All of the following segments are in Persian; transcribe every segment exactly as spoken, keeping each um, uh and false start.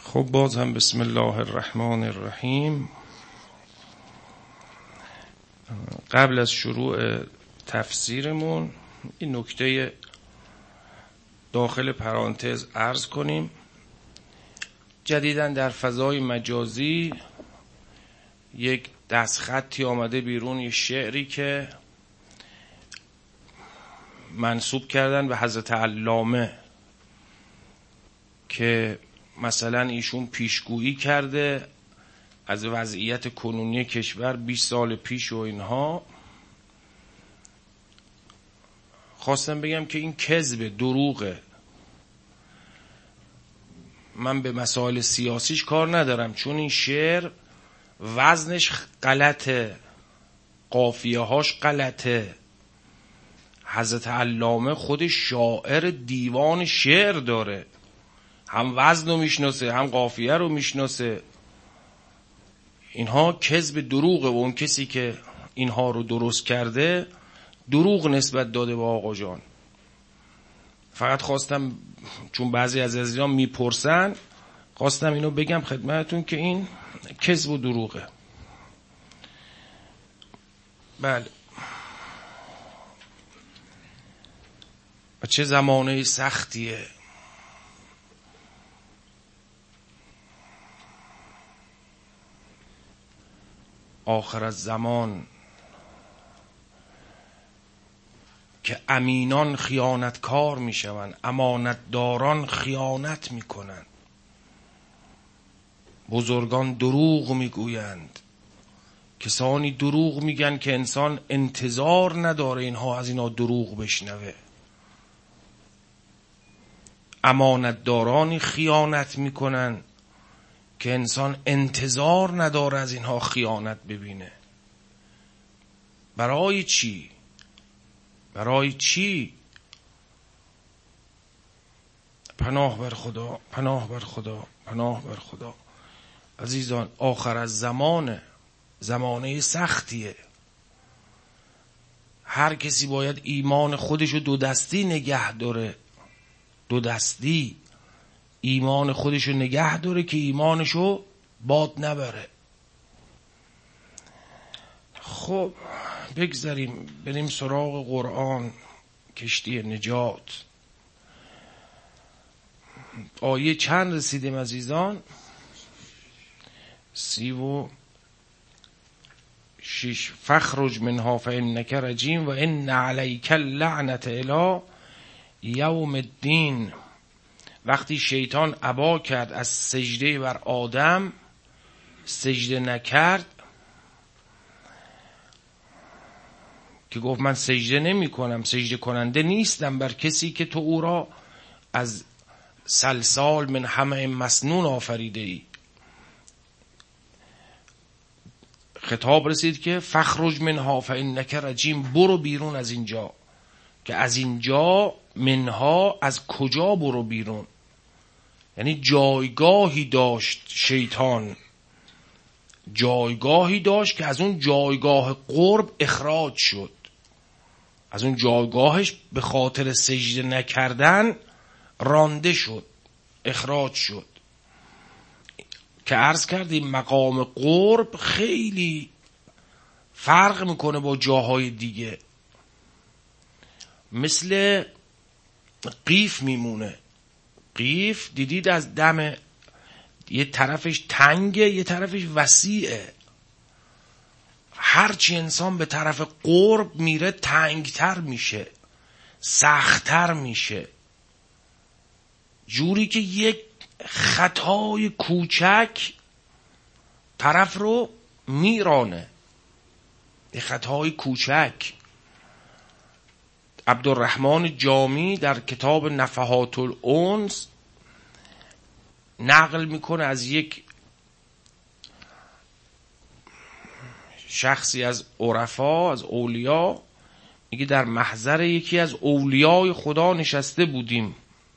خب باز هم بسم الله الرحمن الرحیم. قبل از شروع تفسیرمون این نکته داخل پرانتز عرض کنیم. جدیداً در فضای مجازی یک دستخطی آمده بیرون، یه شعری که منسوب کردن به حضرت علامه که مثلا ایشون پیشگویی کرده از وضعیت کنونی کشور بیست سال پیش و اینها. خواستم بگم که این کذب، دروغه. من به مسائل سیاسیش کار ندارم، چون این شعر وزنش غلطه، قافیه هاش غلطه. حضرت علامه خودش شاعر دیوان شعر داره، هم وزن رو میشناسه هم قافیه رو میشناسه. اینها کذب، دروغه و اون کسی که اینها رو درست کرده دروغ نسبت داده به آقا جان. فقط خواستم، چون بعضی از عزیزان میپرسن، خواستم اینو بگم خدمتتون که این کذب و دروغه. بله. و چه زمانه سختیه. آخر از زمان که امینان خیانتکار میشوند، امانتداران خیانت میکنند، بزرگان دروغ میگویند، کسانی دروغ میگن که انسان انتظار نداره اینها از اینا دروغ بشنوه. امانتدارانی خیانت میکنن که انسان انتظار نداره از اینها خیانت ببینه. برای چی؟ برای چی؟ پناه بر خدا، پناه بر خدا، پناه بر خدا. عزیزان، آخر از زمانه، زمانه سختیه. هر کسی باید ایمان خودشو دو دستی نگه داره، دو دستی ایمان خودشو نگه داره که ایمانشو باد نبره. خب بگذاریم بریم سراغ قرآن، کشتی نجات. آیه چند رسیدیم عزیزان؟ سی و شش. فخرج منها فانک رجیم و ان علیک اللعنة الی یوم الدین. وقتی شیطان ابا کرد از سجده بر آدم، سجده نکرد، که گفت من سجده نمی کنم، سجده کننده نیستم بر کسی که تو او را از سلسال من حمأ مسنون آفریده ای. خطاب رسید که فخرج منها فانک رجیم، برو بیرون از اینجا. که از اینجا، منها از کجا برو بیرون؟ یعنی جایگاهی داشت شیطان، جایگاهی داشت که از اون جایگاه قرب اخراج شد. از اون جایگاهش به خاطر سجده نکردن رانده شد، اخراج شد. که عرض کردیم مقام قرب خیلی فرق میکنه با جاهای دیگه. مثل قیف میمونه. قیف دیدید از دم یه طرفش تنگه یه طرفش وسیعه. هرچی انسان به طرف قرب میره تنگتر میشه، سختتر میشه، جوری که یک خطای کوچک طرف رو میرانه. یک خطای کوچک. عبدالرحمن جامی در کتاب نفحات الانس نقل میکنه از یک شخصی از عرفا، از اولیا، میگه در محضر یکی از اولیای خدا نشسته بودیم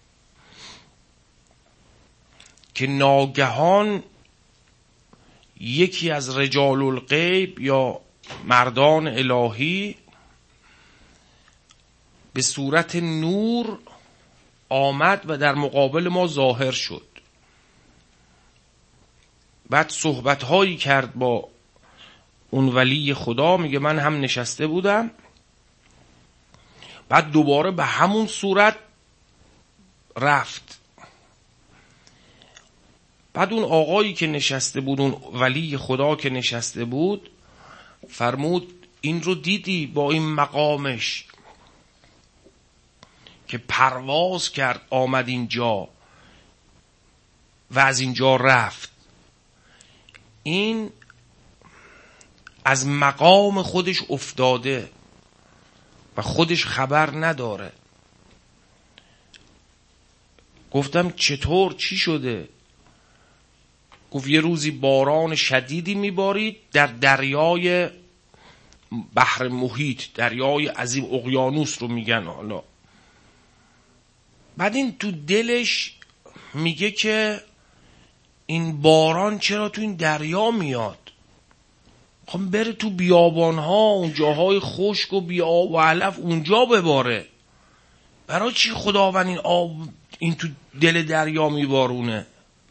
که ناگهان یکی از رجال الغیب یا مردان الهی به صورت نور آمد و در مقابل ما ظاهر شد. بعد صحبت هایی کرد با اون ولی خدا، میگه من هم نشسته بودم، بعد دوباره به همون صورت رفت. بعد اون آقایی که نشسته بود، اون ولی خدا که نشسته بود، فرمود این رو دیدی با این مقامش که پرواز کرد آمد اینجا و از اینجا رفت، این از مقام خودش افتاده و خودش خبر نداره. گفتم چطور، چی شده؟ گفت یه روزی باران شدیدی میبارید در دریای بحر محیط، دریای عظیم، اقیانوس رو میگن حالا. بعد این تو دلش میگه که این باران چرا تو این دریا میاد؟ خب بره تو بیابانها، اون جاهای خشک و بی آب و علف اونجا بباره. برای چی خداوند این آب این تو دل دریا میبارونه؟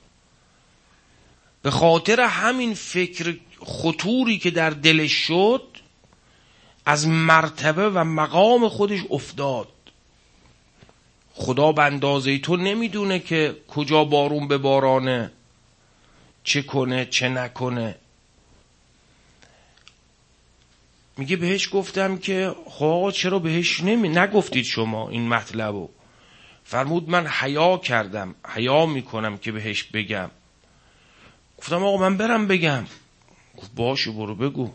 به خاطر همین فکر خطوری که در دلش شد، از مرتبه و مقام خودش افتاد. خدا به اندازه تو نمیدونه که کجا بارون ببارانه، چه کنه چه نکنه. میگه بهش گفتم که خب آقا چرا بهش نمی نگفتید شما این مطلبو؟ فرمود من حیا کردم، حیا میکنم که بهش بگم. گفتم آقا من برم بگم. گفت باشه برو بگو.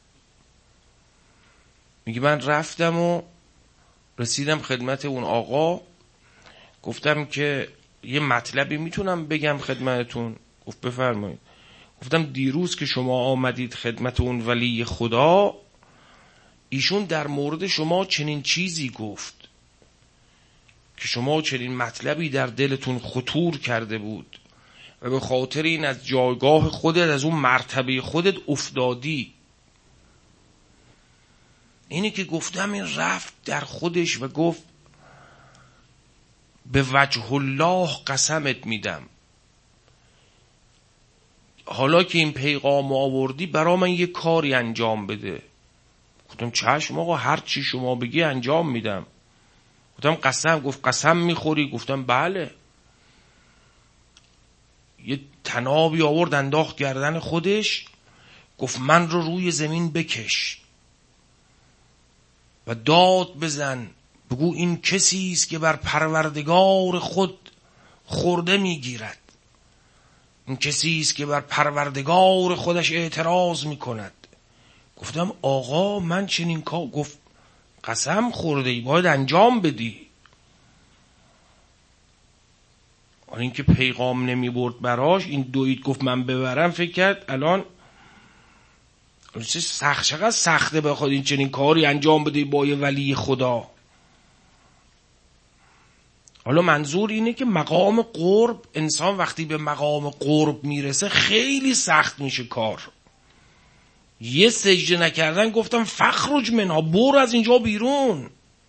میگه من رفتم و رسیدم خدمت اون آقا، گفتم که یه مطلبی میتونم بگم خدمتتون؟ گفت بفرمایید. گفتم دیروز که شما آمدید خدمت اون ولی خدا، ایشون در مورد شما چنین چیزی گفت که شما چنین مطلبی در دلتون خطور کرده بود و به خاطر این از جایگاه خودت، از اون مرتبه خودت افتادی. اینی که گفتم این رفت در خودش و گفت به وجه الله قسمت میدم، حالا که این پیغام آوردی برا من یه کاری انجام بده. گفتم چشم آقا، هر چی شما بگی انجام میدم. گفتم قسم؟ گفت قسم میخوری؟ گفتم بله. یه تنابی آورد انداخت گردن خودش، گفت من رو روی زمین بکش و داد بزن، بگو این کسی است که بر پروردگار خود خورده میگیرد، این کسی است که بر پروردگار خودش اعتراض میکند. گفتم آقا من چنین کار؟ گفت قسم خورده ای، باید انجام بدی. آن این که پیغام نمی برد براش، این دوید گفت من ببرم، فکر کرد الان سخت، چقدر سخته بخواد این چنین کاری انجام بده با یه ولی خدا. حالا منظور اینه که مقام قرب، انسان وقتی به مقام قرب میرسه خیلی سخت میشه کار. یه سجده نکردن گفتم فخرج منها، برو از اینجا بیرون،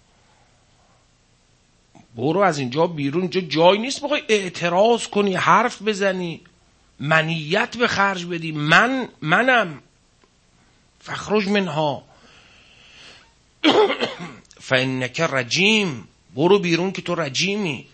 برو از اینجا بیرون، اینجا جای نیست بخوای اعتراض کنی، حرف بزنی، منیت به خرج بدی. من منم فخرج منها فانک رجیم، برو بیرون که تو رجیمی.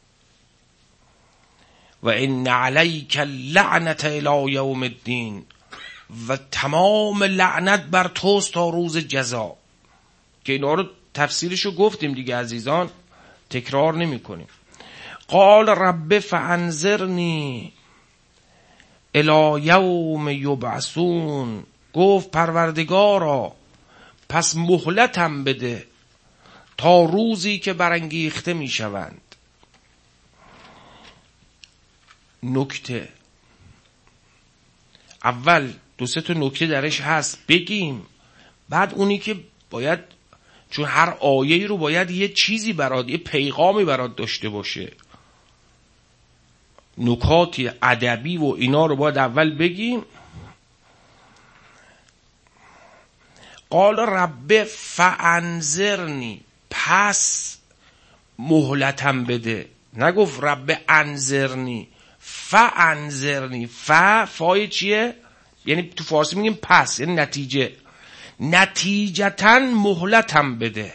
و ان علیک اللعنة الی یوم الدین، و تمام لعنت بر توست تا روز جزا. که اینا رو تفسیرشو گفتیم دیگه عزیزان، تکرار نمی کنیم. قال رب فانذرنی الی یوم یبعثون، گفت پروردگارا پس مهلتم بده تا روزی که برانگیخته می شوند. نکته اول دو سه تا نکته درش هست بگیم، بعد اونی که باید، چون هر آیه رو باید یه چیزی برات، یه پیغامی برات داشته باشه، نکاتی ادبی و اینا رو باید اول بگیم. قال رب فانذرنی، پس مهلتم بده. نگفت رب انذرنی، فانذرنی. ف فای چیه؟ یعنی تو فارسی میگیم پس، یعنی نتیجه. نتیجتاً مهلتم بده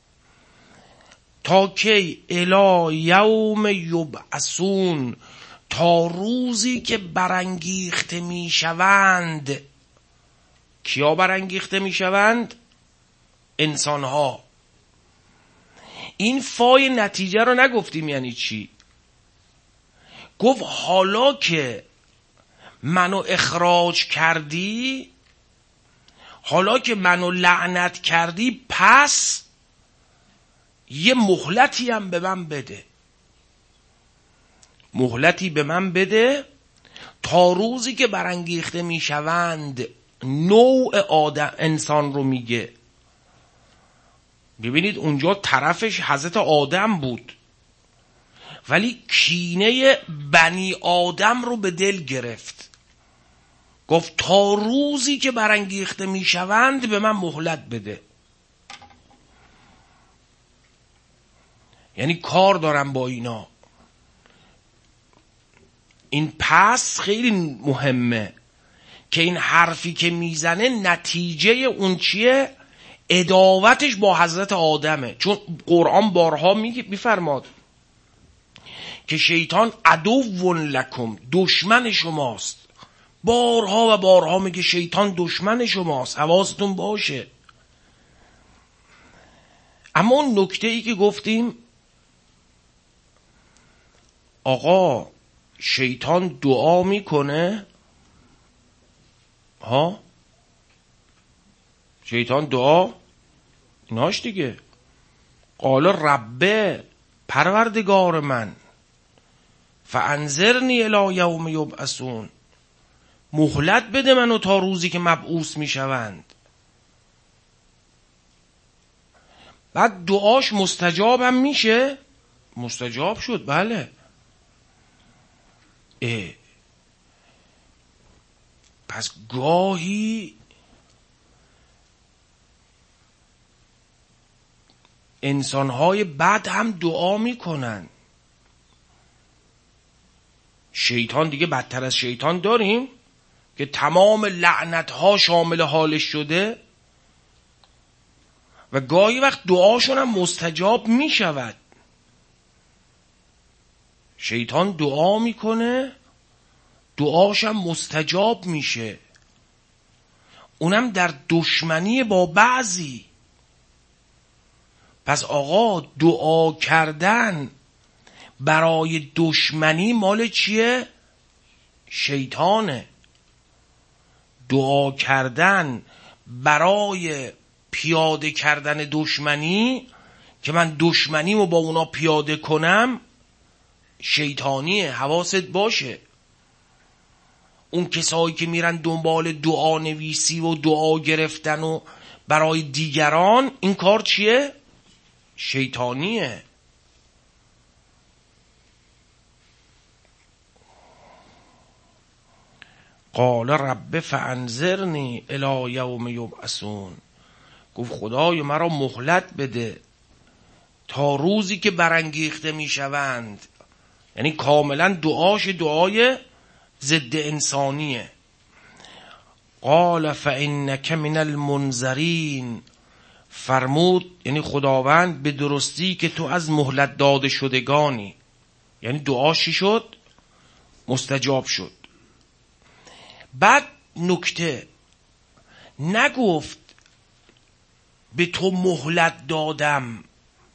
تا کی؟ الی یوم یبعثون، تا روزی که برانگیخته میشوند. کیا برانگیخته میشوند؟ انسانها. این فای نتیجه رو نگفتیم یعنی چی؟ گفت حالا که منو اخراج کردی، حالا که منو لعنت کردی، پس یه مهلتی هم به من بده. مهلتی به من بده تا روزی که برانگیخته میشوند. نوع آدم انسان رو میگه. ببینید اونجا طرفش حضرت آدم بود، ولی کینه بنی آدم رو به دل گرفت. گفت تا روزی که برانگیخته میشوند به من مهلت بده. یعنی کار دارم با اینا. این پس خیلی مهمه که این حرفی که میزنه نتیجه اون چیه؟ عداوتش با حضرت آدمه. چون قرآن بارها میفرماد که شیطان عدو لکم، دشمن شماست. بارها و بارها میگه شیطان دشمن شماست، حواستون باشه. اما اون نکته ای که گفتیم آقا شیطان دعا میکنه، ها شیطان دعا ایناش دیگه. قال ربه، پروردگار من، فانذرنی الی یوم یبعثون، مهلت بده منو تا روزی که مبعوث میشوند. بعد دعاش مستجابم میشه. مستجاب شد، بله. اه. پس گاهی انسانهای بد هم دعا میکنن. شیطان دیگه بدتر از شیطان داریم که تمام لعنتها شامل حالش شده و گاهی وقت دعاشون هم مستجاب میشود. شیطان دعا میکنه، دعاش هم مستجاب میشه، اونم در دشمنی با بعضی. پس آقا دعا کردن برای دشمنی مال چیه؟ شیطانه. دعا کردن برای پیاده کردن دشمنی که من دشمنیمو با اونا پیاده کنم شیطانیه. حواست باشه. اون کسایی که میرن دنبال دعا نویسی و دعا گرفتن و برای دیگران، این کار چیه؟ شیطانیه. قال رب فانذرنی الی یوم یبعثون. گفت خدای مرا مهلت بده تا روزی که برانگیخته میشوند. یعنی کاملا دعاش دعای ضد انسانیه. قال فانک من المنذرین، فرمود یعنی خداوند به درستی که تو از مهلت داده شدگانی. یعنی دعاشی شد، مستجاب شد. بعد نکته نگفت به تو مهلت دادم.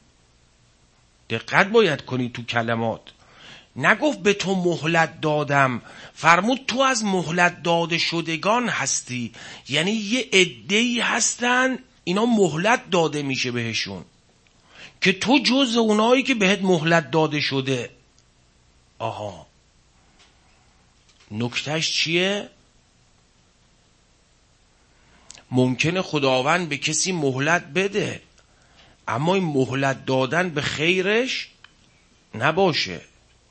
دقت باید کنی تو کلمات. نگفت به تو مهلت دادم، فرمود تو از مهلت داده شدگان هستی. یعنی یه عده‌ای هستن اینا مهلت داده میشه بهشون، که تو جز اونایی که بهت مهلت داده شده. آها، نکتهش چیه؟ ممکنه خداوند به کسی مهلت بده، اما این مهلت دادن به خیرش نباشه،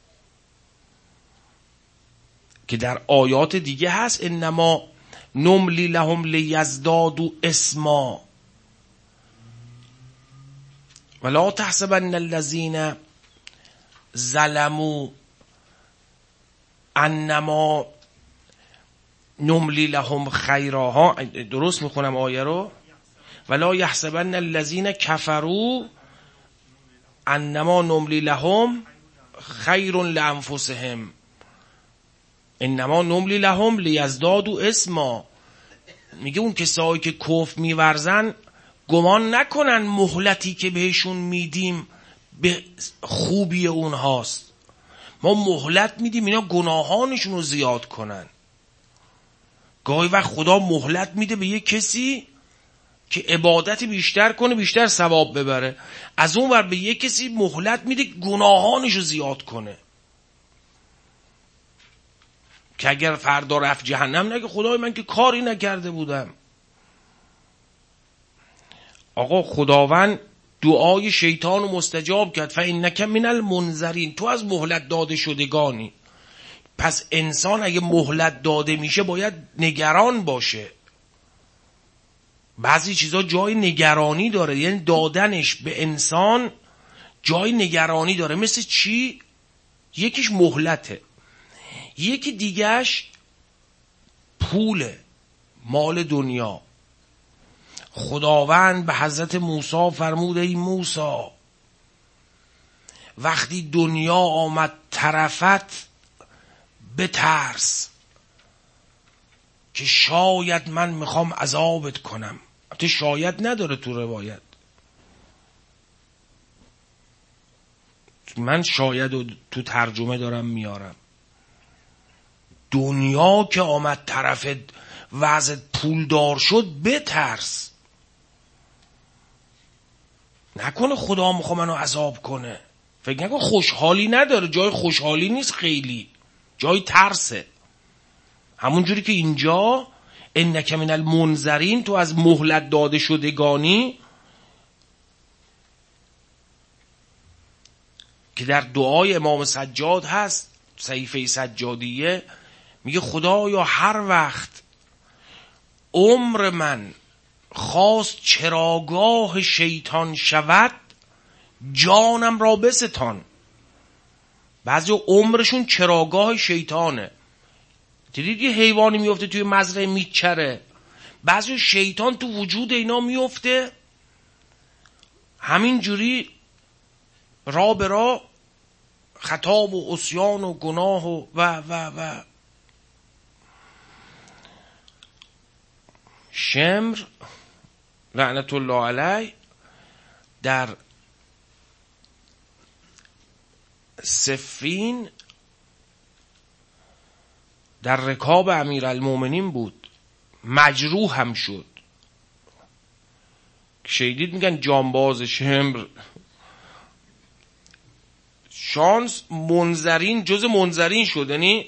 که در آیات دیگه هست انما نملی لهم لیزدادوا اسما ولا تحسبن الذين ظلموا انما نملی لهم خیراها، درست میخونم آیه رو، ولا یحسبن الذین کفروا انما نملی لهم خیر لانفسهم انما نملی لهم لیزدادوا اسما. میگه اون کسایی که کفر میورزن گمان نکنن مهلتی که بهشون میدیم به خوبی اونهاست. ما مهلت میدیم اینا گناهانشون رو زیاد کنن. گاهی وقت خدا مهلت میده به یه کسی که عبادت بیشتر کنه بیشتر ثواب ببره، از اون ور به یه کسی مهلت میده گناهانش رو زیاد کنه که اگر فردا رفت جهنم نگه خدای من که کاری نکرده بودم. آقا خداوند دعای شیطان رو مستجاب کرد، فإنک من المنذرین، تو از مهلت داده شدگانی. پس انسان اگه مهلت داده میشه باید نگران باشه. بعضی چیزا جای نگرانی داره، یعنی دادنش به انسان جای نگرانی داره. مثل چی؟ یکیش مهلته، یکی دیگهش پوله، مال دنیا. خداوند به حضرت موسی فرموده ای موسی وقتی دنیا آمد طرفت بترس که شاید من میخوام عذابت کنم. البته شاید نداره تو روایت، من شاید رو تو ترجمه دارم میارم. دنیا که آمد طرفت وضعت پولدار شد بترس، نکنه خدا میخواه منو عذاب کنه. فکر نکن خوشحالی نداره، جای خوشحالی نیست، خیلی جای ترسه. همون جوری که اینجا انک من المنذرین، تو از مهلت داده شدگانی، که در دعای امام سجاد هست، صحیفه سجادیه، میگه خدایا هر وقت عمر من خواست چراگاه شیطان شود جانم را بستان. بعضی عمرشون چراگاه شیطانه. دیدید یه حیوانی میفته توی مزرعه میچره، بعضی شیطان تو وجود اینا میفته، همین جوری را به را خطاب و عصیان و گناه و و و و شمر لعنت الله علیه در صفین در رکاب امیرالمومنین بود، مجروح هم شد. شهیدید میگن جانباز شمر. شانس منذرین جز منذرین شد، یعنی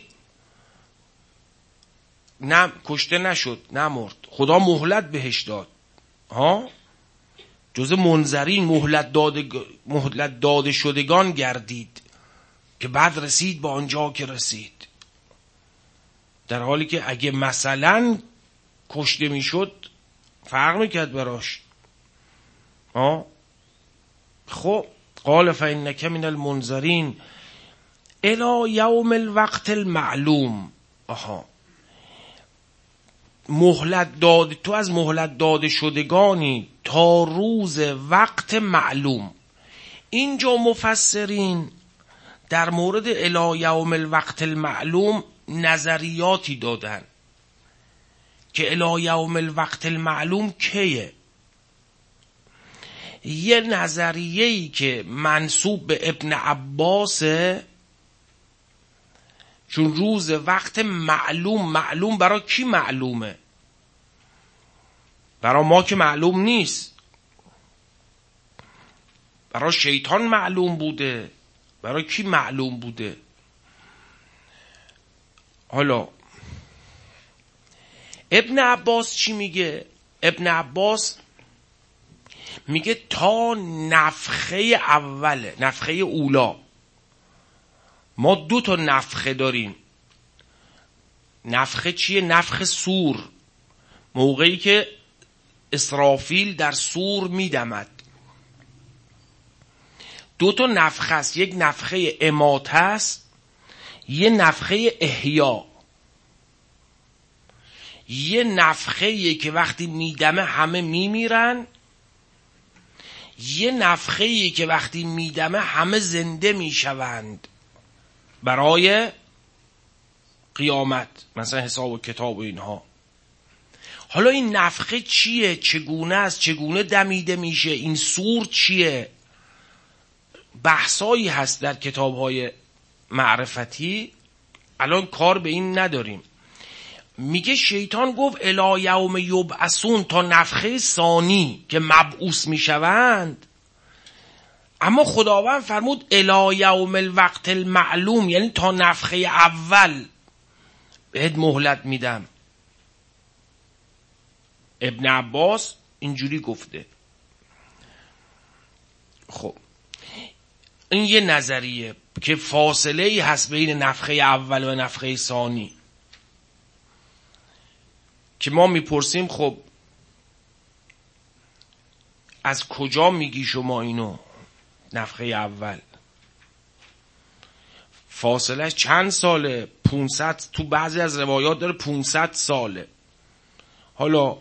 نه کشته نشد، نمرد، خدا مهلت بهش داد. ها جز منذرین، مهلت داده مهلت داده شدگان گردید که بعد رسید به آنجا که رسید. در حالی که اگه مثلا کشته میشد فرق میکرد براش. ها خب قال فإنک من المنذرین الی یوم الوقت المعلوم. آها مهلت داده، تو از مهلت داده شدگانی تا روز وقت معلوم. اینجا مفسرین در مورد الی یوم الوقت المعلوم نظریاتی دادن که الی یوم الوقت المعلوم کیه. یه نظریه‌ای که منسوب به ابن عباسه، چون روز وقت معلوم، معلوم برای کی معلومه؟ برای ما که معلوم نیست، برای شیطان معلوم بوده. برای کی معلوم بوده؟ حالا ابن عباس چی میگه؟ ابن عباس میگه تا نفخه اوله، نفخه اولا. ما دو تا نفخه داریم. نفخه چیه؟ نفخه سور، موقعی که اسرافیل در سور میدمد. دو تا نفخه است، یک نفخه اماته است، یه نفخه احیا، یه نفخه که وقتی میدمه همه میمیرن، یه نفخه که وقتی میدمه همه زنده میشوند برای قیامت، مثلا حساب و کتاب و اینها. حالا این نفخه چیه؟ چگونه است؟ چگونه دمیده میشه؟ این سور چیه؟ بحثایی هست در کتاب‌های معرفتی، الان کار به این نداریم. میگه شیطان گفت الی یوم یبعثون، تا نفخه ثانی که مبعوث میشوند. اما خداوند فرمود الی یوم الوقت المعلوم، یعنی تا نفخه اول بهت مهلت میدم. ابن عباس اینجوری گفته. خب این یه نظریه که فاصله ای هست بین نفخه اول و نفخه ثانی، که ما میپرسیم خب از کجا میگی شما اینو؟ نفخه اول فاصلهش چند ساله؟ پانصد، تو بعضی از روایات داره پانصد ساله. حالا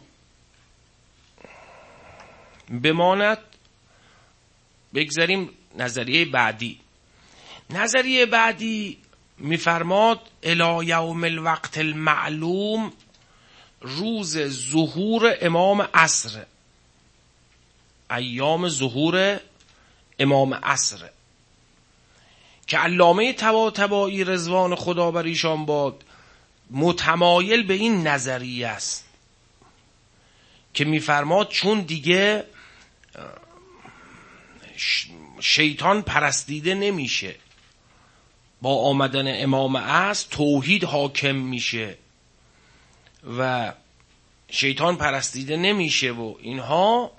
بماند بگذاریم نظریه بعدی. نظریه بعدی میفرماد الی یوم الوقت المعلوم، روز ظهور امام عصر، ایام ظهور امام عصر، که علامه طباطبایی رضوان خدا بر ایشان باد متمایل به این نظریه است که میفرماد چون دیگه شیطان پرستیده نمیشه، با آمدن امام عصر توحید حاکم میشه و شیطان پرستیده نمیشه و اینها،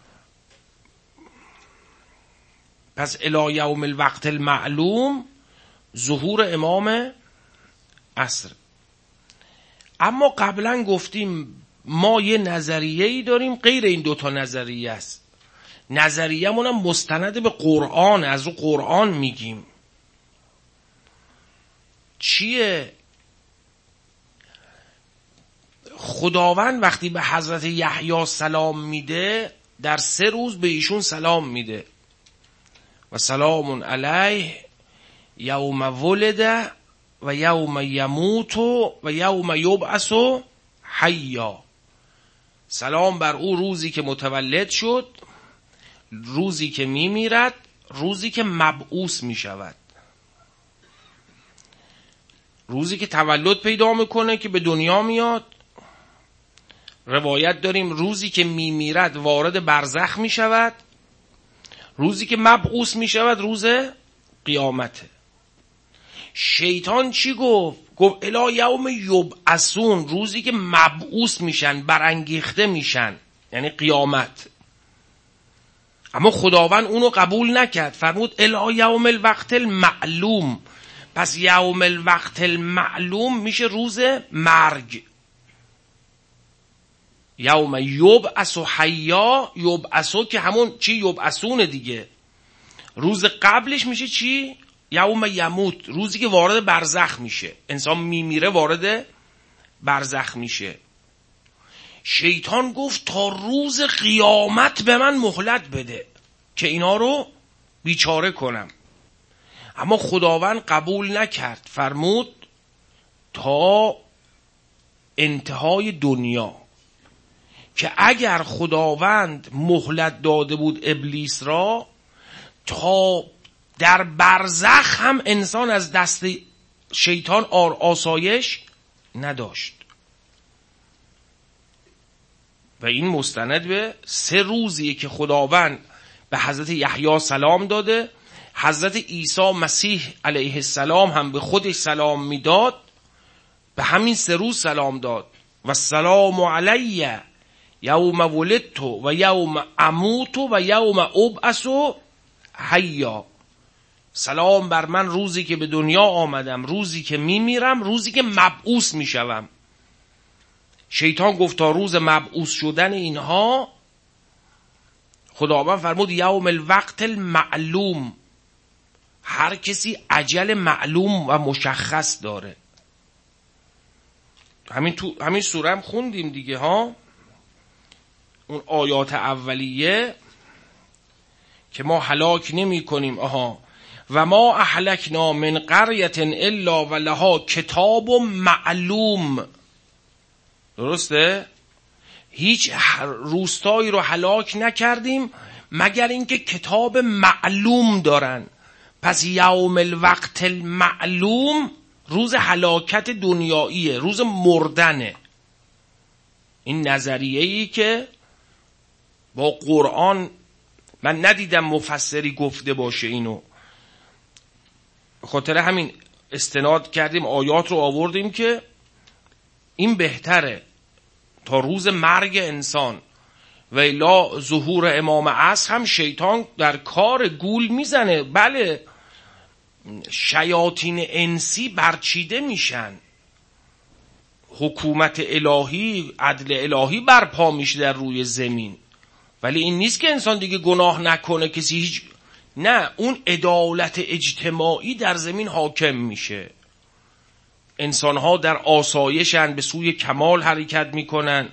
پس الی یوم الوقت المعلوم ظهور امام عصر. اما قبلا گفتیم ما یه نظریه‌ای داریم غیر این دوتا نظریه است. نظریه‌مون هم مستند به قرآن، از رو قرآن میگیم. چیه؟ خداوند وقتی به حضرت یحیی سلام میده، در سه روز به ایشون سلام میده و سلام علیه یوم ولد و یوم یموت و یوم یبعث حیا. سلام بر او روزی که متولد شد، روزی که میمیرد، روزی که مبعوث میشود. روزی که تولد پیدا میکنه که به دنیا میاد، روایت داریم روزی که میمیرد وارد برزخ میشود، روزی که مبعوث میشود روز قیامته. شیطان چی گفت؟ گفت الی یوم یبعثون، روزی که مبعوث میشن، برانگیخته میشن، یعنی قیامت. اما خداوند اونو قبول نکرد، فرمود الی یوم الوقت المعلوم. پس یوم الوقت المعلوم میشه روز مرگ. یوم یبعث حیا، یبعثو که همون چی؟ یبعثون دیگه. روز قبلش میشه چی؟ یوم یموت، روزی که وارد برزخ میشه، انسان میمیره وارد برزخ میشه. شیطان گفت تا روز قیامت به من مهلت بده که اینا رو بیچاره کنم. اما خداوند قبول نکرد، فرمود تا انتهای دنیا، که اگر خداوند مهلت داده بود ابلیس را، تا در برزخ هم انسان از دست شیطان آر آسایش نداشت. و این مستند به سه روزیه که خداوند به حضرت یحیی سلام داده. حضرت عیسی مسیح علیه السلام هم به خودش سلام میداد، به همین سه روز سلام داد. و السلام علی یوم ولدت و یوم اموت و یوم ابعث حیا. سلام بر من روزی که به دنیا آمدم، روزی که میمیرم، روزی که مبعوث میشوم. شیطان گفت تا روز مبعوث شدن اینها، خداوند فرمود یوم الوقت المعلوم، هر کسی اجل معلوم و مشخص داره. همین تو همین سوره هم خوندیم دیگه ها، اون آیات اولیه که ما هلاک نمی کنیم. آها و ما اهلکنا من قریة الا ولها کتاب معلوم. درسته؟ هیچ روستایی رو هلاک نکردیم مگر اینکه کتاب معلوم دارن. پس یوم الوقت المعلوم روز هلاکت دنیاییه، روز مردنه. این نظریه‌ای که با قرآن من ندیدم مفسری گفته باشه اینو، خاطر همین استناد کردیم آیات رو آوردیم که این بهتره تا روز مرگ انسان. و الا ظهور امام عصر هم شیطان در کار گول میزنه. بله شیاطین انسی برچیده میشن، حکومت الهی، عدل الهی برپا میشه در روی زمین، ولی این نیست که انسان دیگه گناه نکنه، کسی هیچ، نه، اون عدالت اجتماعی در زمین حاکم میشه. انسانها در آسایشن، به سوی کمال حرکت میکنن.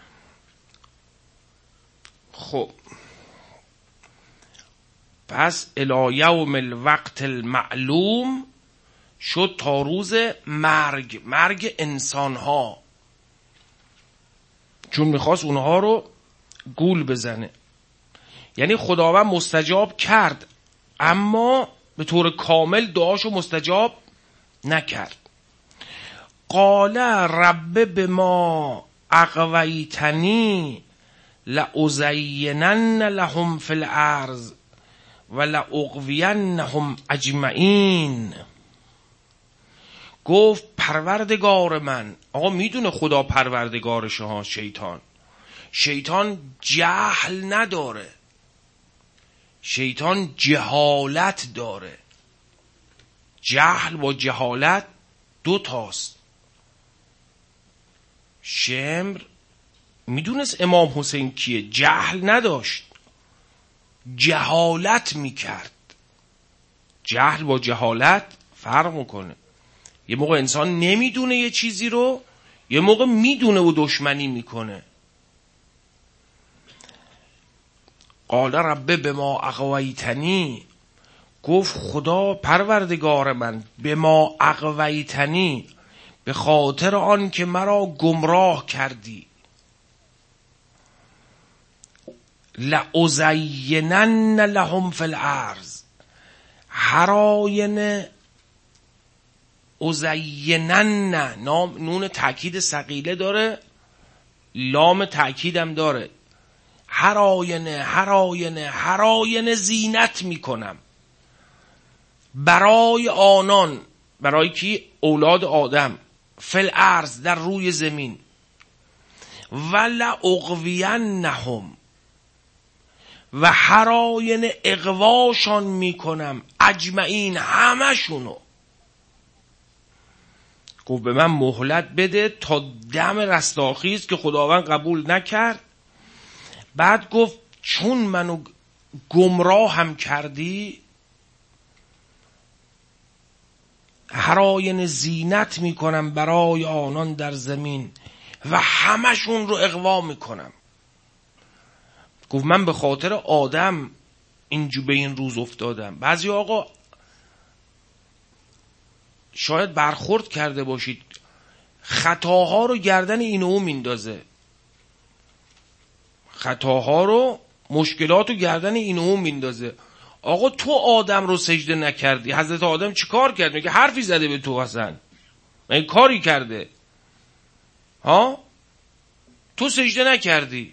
خب پس الی یوم الوقت المعلوم شد تا روز مرگ، مرگ انسانها، چون میخواست اونها رو گول بزنه. یعنی خداوند مستجاب کرد اما به طور کامل دعاشو مستجاب نکرد. قال رب بما اغویتنی لأزینن لهم فی الارض ولأغوینهم اجمعین. گفت پروردگار من، آقا میدونه خدا پروردگارشه ها. شیطان شیطان جهل نداره، شیطان جهالت داره. جهل با جهالت دو تاست. شمر میدونست امام حسین کیه، جهل نداشت، جهالت میکرد. جهل با جهالت فرق میکنه. یه موقع انسان نمیدونه یه چیزی رو، یه موقع میدونه و دشمنی میکنه. قال رب بما اغویتنی، گفت خدا پروردگار من، بما اغویتنی، به خاطر آن که مرا گمراه کردی، لأزینن لهم فی الارض، هر آینه ازینن، نام نون تاکید ثقیله داره، لام تاکیدم داره. هر آینه هر آینه هر آینه زینت میکنم برای آنان، برای کی؟ اولاد آدم، فی الارض، در روی زمین، ولأغوینهم، و هر آینه اغواشان میکنم، اجمعین، همشونو. گفت به من مهلت بده تا دم رستاخیز، که خداوند قبول نکرد. بعد گفت چون منو گمراه هم کردی، هر آینه زینت میکنم برای آنان در زمین و همشون رو اغوا میکنم. گفت من به خاطر آدم اینجا به این روز افتادم. بعضی آقا شاید برخورد کرده باشید، خطاها رو گردن این و اون میندازه، خطاها رو، مشکلات رو گردن این و اون میندازه. آقا تو آدم رو سجده نکردی، حضرت آدم چی کار کرد؟ میگه حرفی زده به تو حسن، من کاری کرده ها؟ تو سجده نکردی.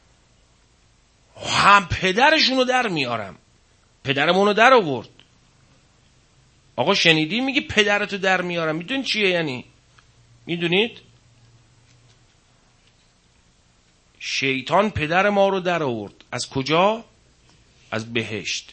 هم پدرشونو در میارم، پدرمونو در آورد. آقا شنیدی میگه پدرتو در میارم، میدونی چیه یعنی؟ میدونید؟ شیطان پدر ما رو در آورد. از کجا؟ از بهشت.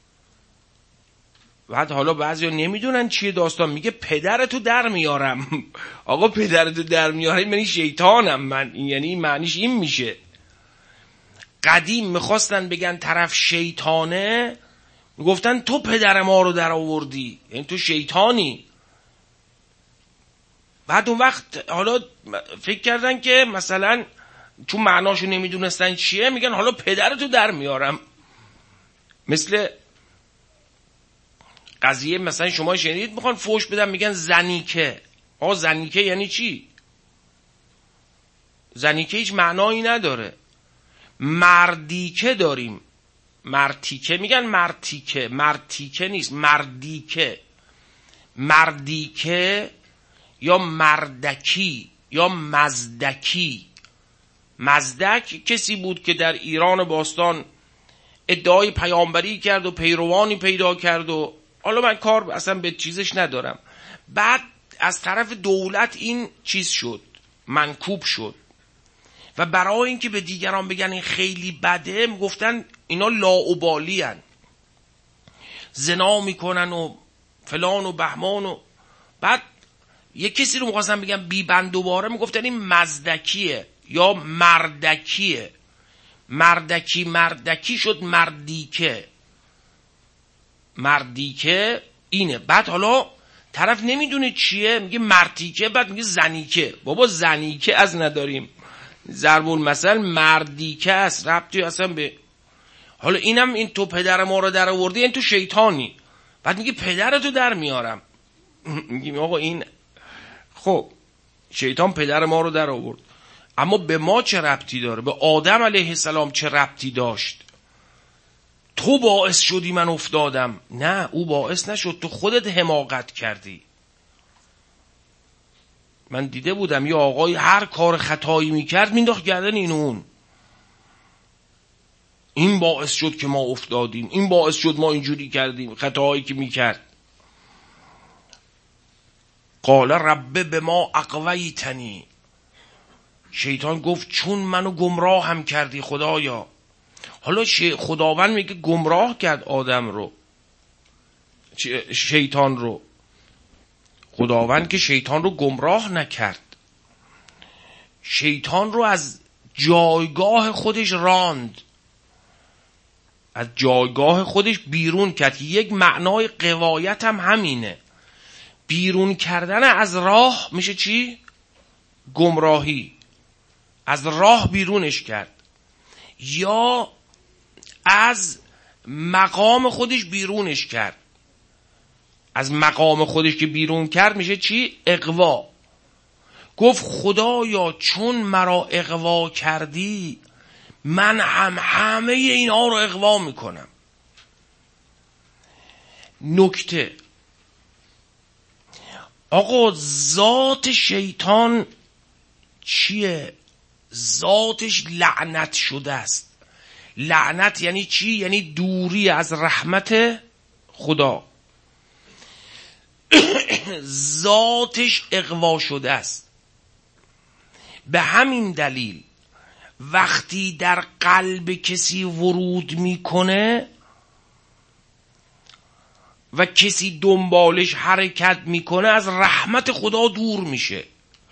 بعد حالا بعضیا نمیدونن چیه داستان، میگه پدرتو در میارم. آقا پدرتو در میارم یعنی شیطانم من، یعنی معنیش این میشه. قدیم میخواستن بگن طرف شیطانه، میگفتن تو پدر ما رو در آوردی، یعنی تو شیطانی. بعد اون وقت حالا فکر کردن که مثلا چون معناشو نمیدونستن چیه، میگن حالا پدرتو در میارم. مثل قضیه مثلا شما شنیدید میخوان فوش بدن میگن زنیکه. آقا زنیکه یعنی چی؟ زنیکه هیچ معنایی نداره. مردیکه داریم. مرتیکه میگن مرتیکه، مرتیکه نیست، مردیکه. مردیکه یا مردکی یا مزدکی. مزدک کسی بود که در ایران باستان ادعای پیامبری کرد و پیروانی پیدا کرد و حالا من کار اصلا به چیزش ندارم. بعد از طرف دولت این چیز شد، منکوب شد و برای اینکه به دیگران بگن این خیلی بده میگفتن اینا لاابالی هن، زنا میکنن و فلان و بهمان. و بعد یه کسی رو میخواستن بگن بی بند دوباره میگفتن این مزدکیه یا مردکیه. مردکی مردکی شد مردیکه. مردیکه اینه. بعد حالا طرف نمیدونه چیه میگه مرتیکه، بعد میگه زنیکه. بابا زنیکه از نداریم، ضرب المثل مردیکه است، ربطی اصلا به. حالا اینم این تو پدر ما رو در آوردی، این تو شیطانی. بعد میگه پدرتو در میارم. میگیم آقا این خب شیطان پدر ما رو در آورد، اما به ما چه ربطی داره؟ به آدم علیه السلام چه ربطی داشت؟ تو باعث شدی من افتادم. نه، او باعث نشد، تو خودت حماقت کردی. من دیده بودم یه آقای هر کار خطایی میکرد مینداخت گردن این اون. این باعث شد که ما افتادیم، این باعث شد ما اینجوری کردیم، خطایی که میکرد. قال رب بما اغویتنی. شیطان گفت چون منو گمراه هم کردی خدایا. حالا خداوند میگه گمراه کرد آدم رو، شیطان رو. خداوند که شیطان رو گمراه نکرد، شیطان رو از جایگاه خودش راند، از جایگاه خودش بیرون کرد. یک معنای قوایت هم همینه. بیرون کردن از راه میشه چی؟ گمراهی. از راه بیرونش کرد. یا از مقام خودش بیرونش کرد. از مقام خودش که بیرون کرد میشه چی؟ اغوا. گفت خدایا چون مرا اغوا کردی، من هم همه اینا رو اغوا میکنم. نکته آقا، ذات شیطان چیه؟ ذاتش لعنت شده است. لعنت یعنی چی؟ یعنی دوری از رحمت خدا. ذاتش اغوا شده است. به همین دلیل وقتی در قلب کسی ورود میکنه و کسی دنبالش حرکت میکنه از رحمت خدا دور میشه.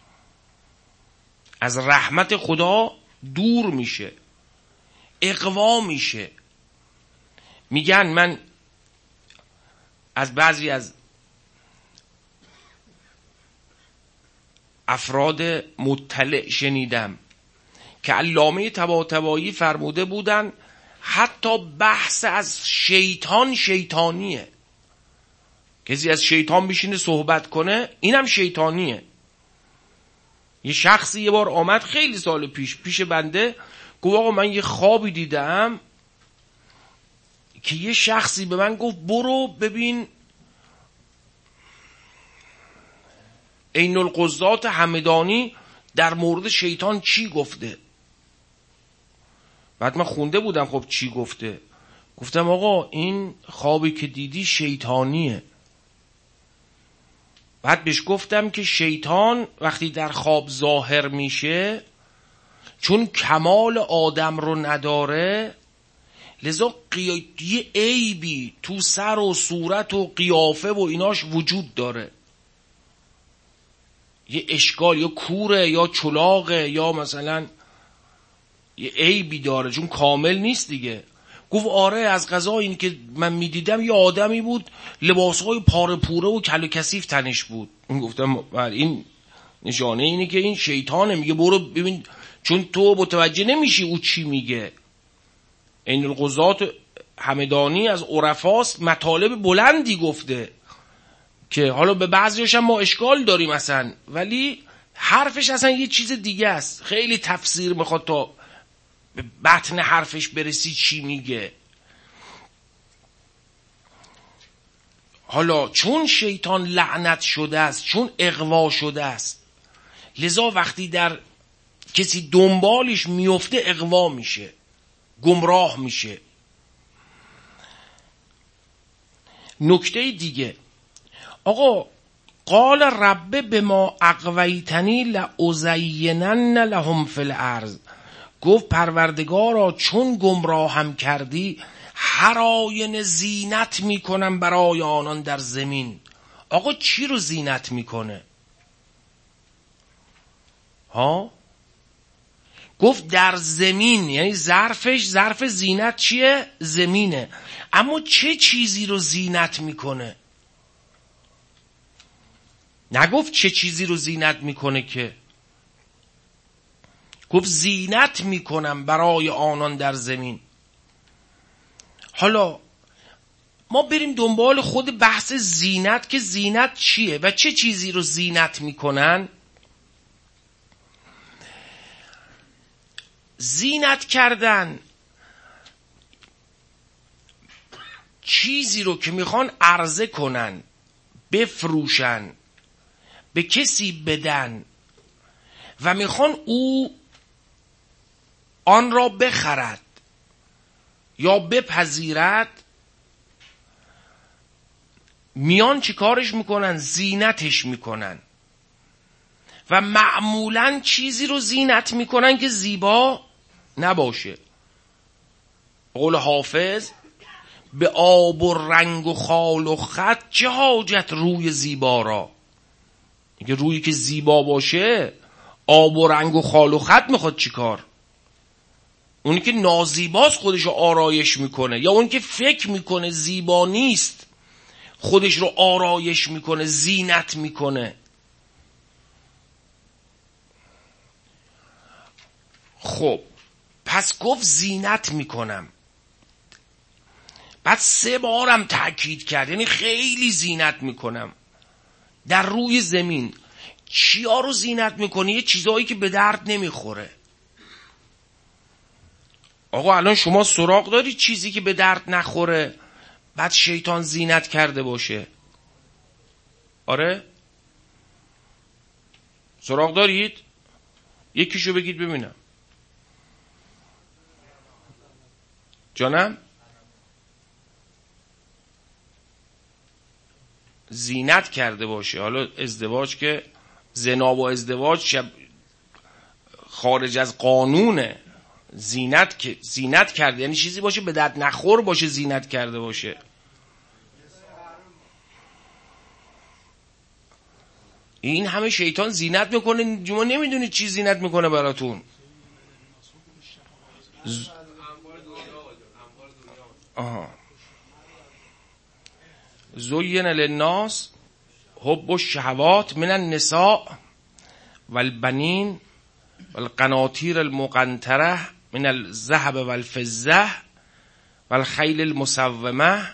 از رحمت خدا دور میشه، اغوا میشه. میگن، من از بعضی از افراد مطلع شنیدم که علامه طباطبایی فرموده بودن حتی بحث از شیطان شیطانیه. کسی از شیطان بشینه صحبت کنه اینم شیطانیه. یه شخصی یه بار آمد خیلی سال پیش پیش بنده، گفت آقا من یه خوابی دیدم که یه شخصی به من گفت برو ببین عین القضات همدانی در مورد شیطان چی گفته. بعد من خونده بودم خب چی گفته. گفتم آقا این خوابی که دیدی شیطانیه. بعد بهش گفتم که شیطان وقتی در خواب ظاهر میشه چون کمال آدم رو نداره، لذا قی... یه عیبی تو سر و صورت و قیافه و ایناش وجود داره. یه اشکال، یا کوره یا چلاقه یا مثلا یه عیبی داره چون کامل نیست دیگه. گفت آره از قضا این که من میدیدم یه آدمی بود لباسهای پاره پوره و کل و کثیف تنش بود. اون گفتم این نشانه اینه که این شیطانه. میگه برو ببین، چون تو متوجه نمیشی او چی میگه. این القضات همدانی از عرفاست، مطالب بلندی گفته که حالا به بعضیش هم ما اشکال داریم اصلا، ولی حرفش اصلا یه چیز دیگه است. خیلی تفسیر میخواد تا به بطن حرفش برسی چی میگه. حالا چون شیطان لعنت شده است، چون اغوا شده است، لذا وقتی در کسی دنبالش میفته اغوا میشه، گمراه میشه. نکته دیگه، آقا قال رب بما اغویتنی لازینن لهم فی الارض، گفت پروردگارا چون گمراهم کردی هر آینه زینت میکنم برای آنان در زمین. آقا چی رو زینت میکنه؟ ها گفت در زمین، یعنی ظرفش ظرف زینت چیه؟ زمینه. اما چه چیزی رو زینت میکنه؟ نگفت چه چیزی رو زینت میکنه که، گفت زینت میکنم برای آنان در زمین. حالا ما بریم دنبال خود بحث زینت که زینت چیه و چه چیزی رو زینت میکنن. زینت کردن چیزی رو که میخوان عرضه کنن، بفروشن، به کسی بدن و میخوان او آن را بخرد یا بپذیرد، میان چی کارش میکنن؟ زینتش میکنن. و معمولاً چیزی رو زینت میکنن که زیبا نباشه. قول حافظ به آب و رنگ و خال و خط چه حاجت روی زیبا را. میگه رویی که زیبا باشه آب و رنگ و خال و خط میخواد چی کار؟ اونی که نازیباست خودش رو آرایش میکنه، یا اونی که فکر میکنه زیبا نیست خودش رو آرایش میکنه، زینت میکنه. خب پس گفت زینت میکنم، بعد سه بارم تأکید کرد، یعنی خیلی زینت میکنم در روی زمین. چیا رو زینت میکنی؟ یه چیزایی که به درد نمیخوره. آقا الان شما سراغ داری چیزی که به درد نخوره بعد شیطان زینت کرده باشه؟ آره؟ سراغ دارید؟ یکیشو بگید ببینم. جانم؟ زینت کرده باشه. حالا ازدواج که زنا و ازدواج شب خارج از قانونه. زینت که زینت کرده یعنی چیزی باشه به درد نخور باشه، زینت کرده باشه. این همه شیطان زینت میکنه، شما نمیدونید چی زینت میکنه براتون. ز... آها زین للناس حب الشهوات من النساء والبنین والقناطیر المقنطره من الذهب والفضه والخیل المسومه.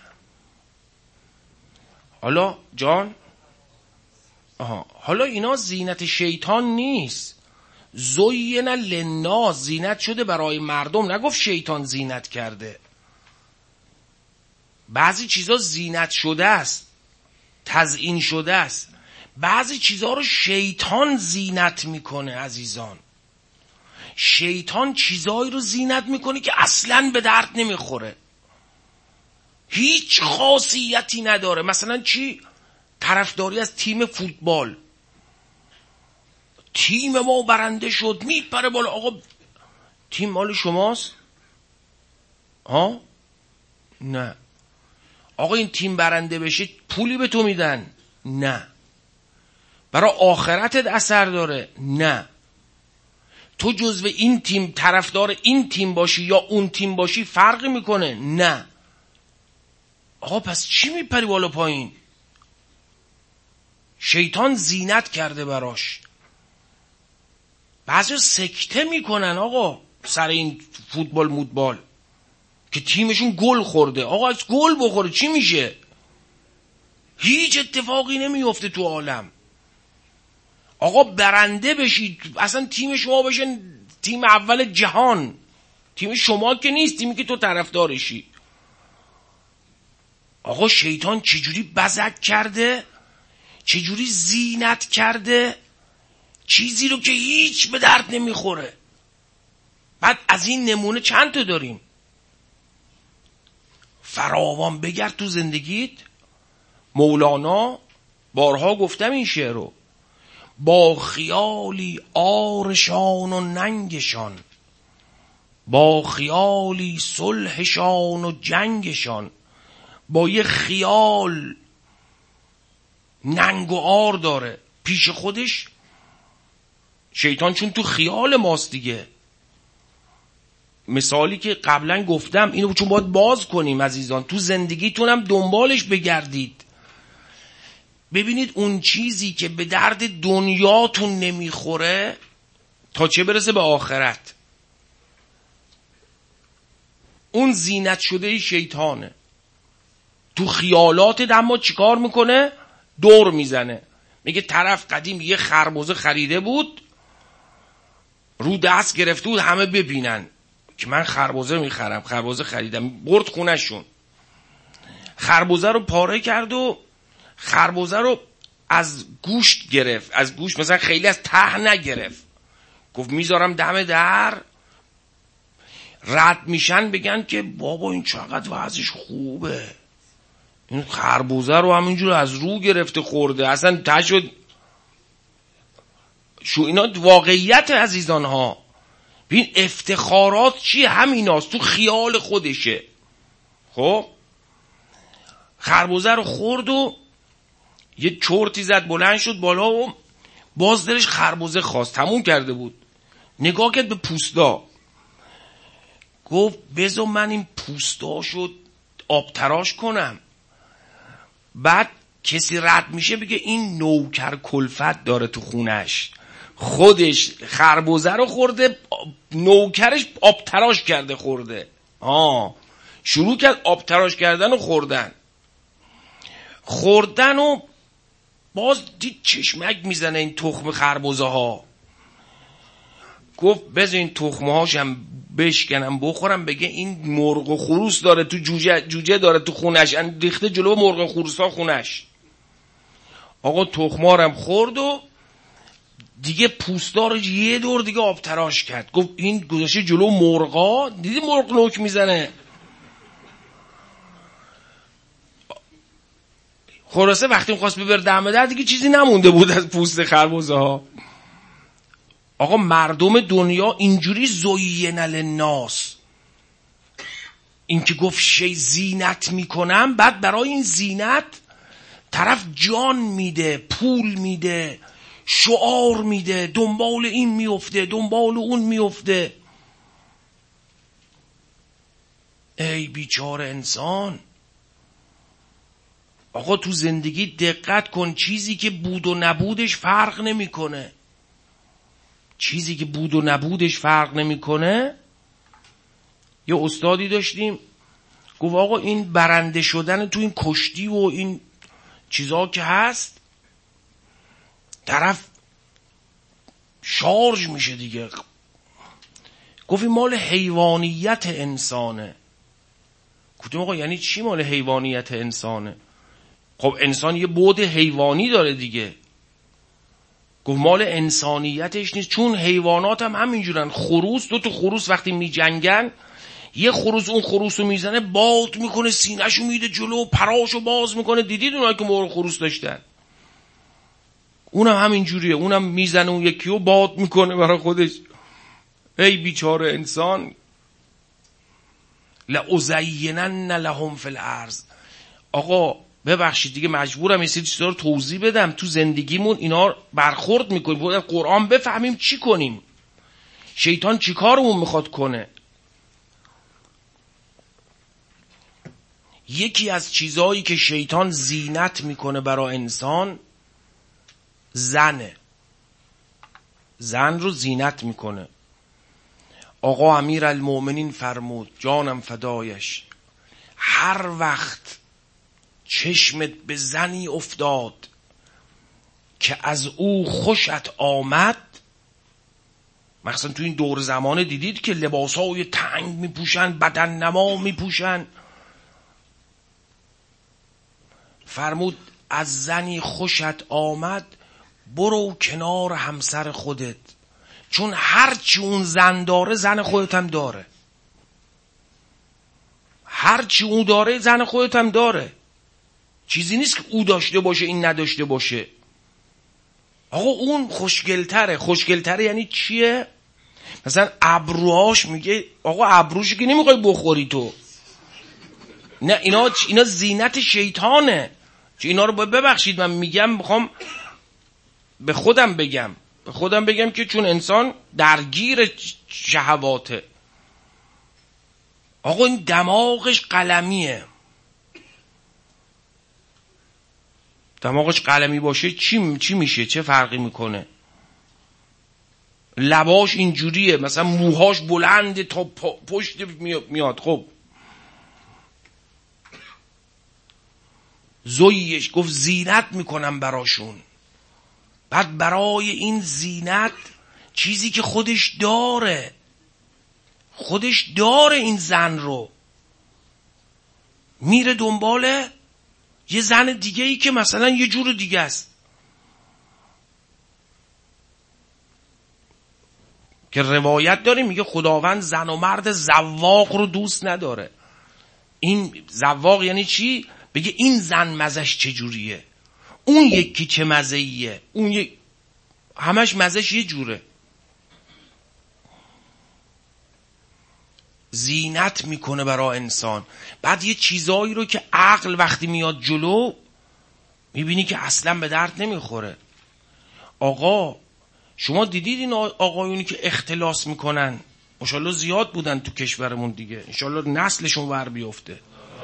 حالا جان آها حالا اینا زینت شیطان نیست. زین للناس زینت شده برای مردم، نگفت شیطان زینت کرده. بعضی چیزا زینت شده است، تزیین شده است. بعضی چیزا رو شیطان زینت میکنه عزیزان. شیطان چیزایی رو زینت میکنه که اصلاً به درد نمیخوره، هیچ خاصیتی نداره. مثلا چی؟ طرفداری از تیم فوتبال، تیم ما برنده شد، میپره بالا. آقا تیم مال شماست؟ ها؟ نه. آقا این تیم برنده بشه پولی به تو میدن؟ نه. برای آخرتت اثر داره؟ نه. تو جزو این تیم طرفدار این تیم باشی یا اون تیم باشی فرقی میکنه؟ نه. آقا پس چی میپری بالا پایین؟ شیطان زینت کرده براش. بعضی سکته میکنن آقا سر این فوتبال مودبال که تیمشون گل خورده. آقا از گل بخوره چی میشه؟ هیچ اتفاقی نمیفته تو عالم. آقا برنده بشید، اصلا تیم شما بشه تیم اول جهان. تیم شما که نیست، تیمی که تو طرفدارشی. آقا شیطان چجوری بزک کرده، چجوری زینت کرده چیزی رو که هیچ به درد نمیخوره. بعد از این نمونه چند تا داریم فراوان. بگرد تو زندگیت. مولانا بارها گفتم این شعر رو: با خیالی آرشان و ننگشان، با خیالی صلحشان و جنگشان. با یه خیال ننگ و آر داره پیش خودش شیطان، چون تو خیال ماست دیگه. مثالی که قبلا گفتم اینو چون باید باز کنیم عزیزان، تو زندگیتونم دنبالش بگردید، ببینید اون چیزی که به درد دنیاتون نمیخوره تا چه برسه به آخرت، اون زینت شده شیطانه. تو خیالات اما چیکار میکنه؟ دور میزنه. میگه طرف قدیم یه خربزه خریده بود، رو دست گرفته بود همه ببینن که من خربزه میخرم، خربزه خریدم. برد خونهشون، خربزه رو پاره کرد و خربزه رو از گوشت گرفت، از گوشت مثلا خیلی از ته نگرفت. گفت میذارم دم در، رد میشن بگن که بابا این چقدر وضعش خوبه، این خربزه رو همینجور از رو گرفته خورده، اصلا ته شد. شو اینا واقعیت عزیزان ها. ببین افتخارات چی؟ همیناست، تو خیال خودشه. خب خربزه رو خورد و یه چرتی زد، بلند شد بالا و باز دلش خربزه خواست، تموم کرده بود. نگاه کرد به پوستا، گفت بذار من این پوستاشو آب تراش کنم، بعد کسی رد میشه بگه این نوکر کلفت داره تو خونش، خودش خربزه رو خورده، نوکرش آب تراش کرده خورده. آه شروع کرد آب تراش کردن و خوردن خوردن و باز دید چشمک میزنه این تخم خربزه ها. گفت بذار این تخمه هاشم بشکنم بخورم، بگه این مرغ و خروس داره تو جوجه جوجه داره تو خونش، ریخته جلو مرغ و خروس ها خونش. آقا تخمارم خورد و دیگه پوستا رو یه دور دیگه آب تراش کرد. گفت این گذاشته جلو مرغا، دیدی مرغ نوک میزنه. خلاصه وقتی می‌خواست ببر دم در دیگه چیزی نمونده بود از پوست خربزه ها. آقا مردم دنیا اینجوری زین للناس، این که گفت شی زینت میکنم، بعد برای این زینت طرف جان میده، پول میده، شعار میده، دنبال این میفته، دنبال اون میفته. ای بیچاره انسان. آقا تو زندگی دقت کن، چیزی که بود و نبودش فرق نمیکنه. چیزی که بود و نبودش فرق نمیکنه. یه استادی داشتیم گفت آقا این برنده شدن تو این کشتی و این چیزا که هست، طرف شارژ میشه دیگه. گفت این مال حیوانیت انسانه. گفتم آقا یعنی چی مال حیوانیت انسانه؟ خب انسان یه بعد حیوانی داره دیگه. گفت مال انسانیتش نیست، چون حیوانات هم همینجورن. خروس، دو تا خروس وقتی می جنگن، یه خروس اون خروس رو میزنه، باد میکنه، سینه‌شو میده جلو، پراشو باز میکنه. دیدید اونایی که مرغ خروس داشتن؟ اونم همینجوریه، اونم میزنه اون یکیو باد میکنه برای خودش. ای بیچاره انسان. لأزینن لهم فی الارض. آقا ببخشید دیگه مجبورم یه سری چیزا رو توضیح بدم. تو زندگیمون اینا برخورد میکنیم، باید قرآن بفهمیم چی کنیم. شیطان چی کارمون میخواد کنه؟ یکی از چیزایی که شیطان زینت میکنه برای انسان زنه. زن رو زینت میکنه. آقا امیر المؤمنین فرمود، جانم فدایش، هر وقت چشمت به زنی افتاد که از او خوشت آمد، مثلا تو این دور زمانه دیدید که لباسای تنگ میپوشن، بدن نما میپوشن، فرمود از زنی خوشت آمد برو کنار همسر خودت، چون هرچی اون زن داره زن خودت هم داره. هرچی اون داره زن خودت هم داره. چیزی نیست که او داشته باشه این نداشته باشه. آقا اون خوشگلتره. خوشگلتره یعنی چیه؟ مثلا ابروهاش، میگه آقا ابروشو که نمیخوای بخوری تو. نه اینا اینا زینت شیطانه. چه اینا رو ببخشید من میگم، میخوام به خودم بگم به خودم بگم که چون انسان درگیر شهواته. آقا این دماغش قلمیه. دماغش قلمی باشه چی چی میشه؟ چه فرقی میکنه؟ لباش اینجوریه، مثلا موهاش بلنده تا پشت میاد. خب زویش گفت زینت میکنم براشون. بعد برای این زینت چیزی که خودش داره، خودش داره این زن رو، میره دنبال یه زن دیگه ای که مثلا یه جور دیگه است، که روایت داریم میگه خداوند زن و مرد زواق رو دوست نداره. این زواق یعنی چی؟ بگه این زن مزش چجوریه، اون یکی چه مزهیه، اون یک همش مزش یه جوره. زینت میکنه برای انسان. بعد یه چیزایی رو که عقل وقتی میاد جلو میبینی که اصلا به درد نمیخوره. آقا شما دیدید این آقایونی که اختلاس میکنن؟ ماشاءالله زیاد بودن تو کشورمون دیگه، انشالله نسلشون ور بیفته.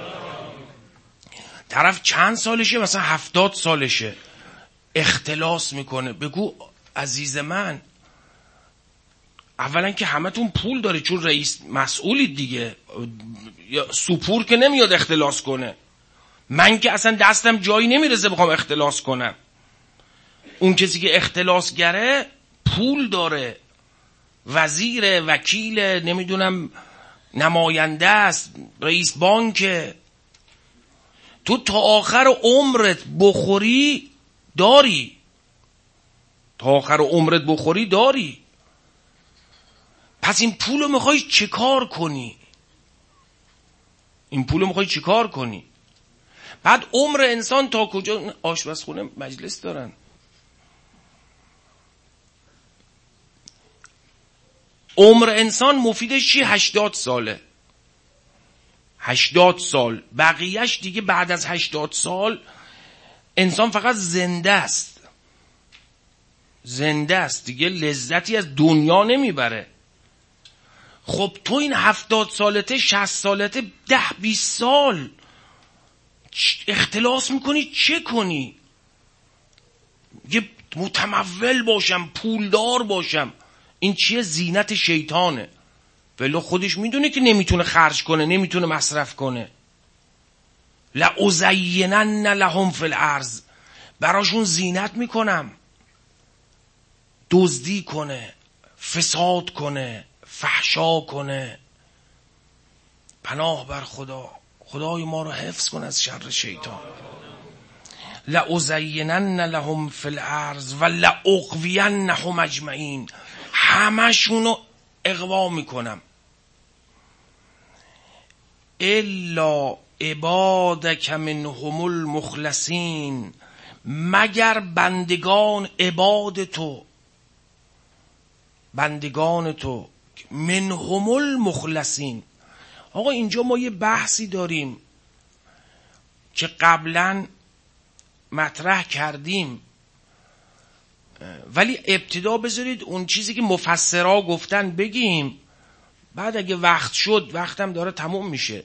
طرف چند سالشه؟ مثلا هفتاد سالشه، اختلاس میکنه. بگو عزیز من، اولا که همتون پول داره چون رئیس مسئولید دیگه، سوپور که نمیاد اختلاس کنه. من که اصلا دستم جایی نمیرسه بخوام اختلاس کنم. اون کسی که اختلاس گره پول داره، وزیر، وکیل، نمیدونم نماینده است، رئیس بانک. تو تا آخر عمرت بخوری داری، تا آخر عمرت بخوری داری. پس این پولو میخوای چه کار کنی؟ این پولو میخوای چه کار کنی؟ بعد عمر انسان تا کجا؟ آشپزخونه مجلس دارن. عمر انسان مفیدش چی؟ هشتاد ساله. هشتاد سال. بقیهش دیگه بعد از هشتاد سال انسان فقط زنده است. زنده است دیگه، لذتی از دنیا نمیبره. خب تو این هفتاد سالته، شصت سالته، ده بیست سال اختلاس میکنی چه کنی؟ یه متمول باشم، پولدار باشم. این چیه؟ زینت شیطانه. ولی خودش میدونه که نمیتونه خرج کنه، نمیتونه مصرف کنه. لأزینن لهم فی الارض، براشون زینت میکنم. دزدی کنه، فساد کنه، فحشا کنه. پناه بر خدا، خدای ما رو حفظ کن از شر شیطان. لأزینن لهم فی الارض و لأغوینهم اجمعین، همشونو اغوا میکنم. الا عبادک منهم المخلصین، مگر بندگان عباد تو، بندگان تو منهم المخلصین. آقا اینجا ما یه بحثی داریم که قبلا مطرح کردیم. ولی ابتدا بذارید اون چیزی که مفسرها گفتن بگیم، بعد اگه وقت شد، وقتم داره تموم میشه،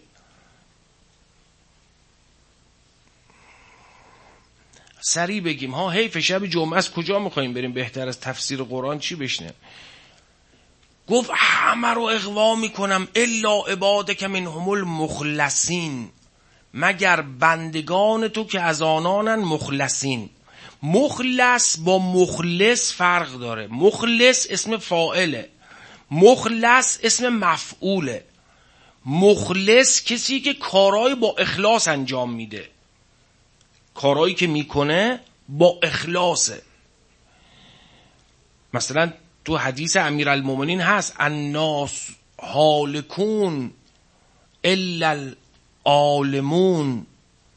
سریع بگیم. ها حیف شب جمعه از کجا میخواییم بریم بهتر از تفسیر قرآن چی بشنه؟ گفت همه رو اغوا میکنم الا عبادک منهم المخلصین، مگر بندگان تو که از آنانن مخلصین. مخلص با مخلص فرق داره. مخلص اسم فاعله، مخلص اسم مفعوله. مخلص کسی که کارهای با اخلاص انجام میده، کارهایی که میکنه با اخلاصه. مثلا تو حدیث امیرالمومنین هست الناس هالکون الا العالمون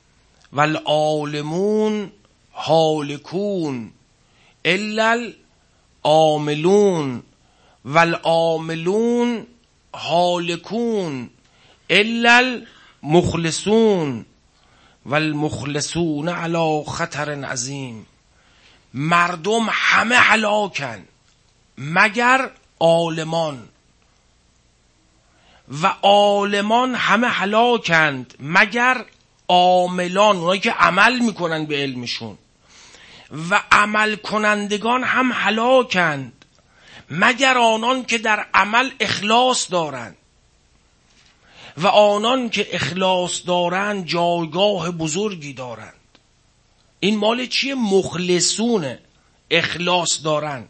والعالمون هالکون الا العاملون والعاملون هالکون الا المخلصون والمخلصون علی خطر عظیم. مردم همه هلاکن مگر عالمان، و عالمان همه هلاکند مگر عاملان، اونایی که عمل میکنن به علمشون. و عمل کنندگان هم هلاکند مگر آنان که در عمل اخلاص دارند، و آنان که اخلاص دارند جایگاه بزرگی دارند. این مال چیه؟ مخلصونه، اخلاص دارن.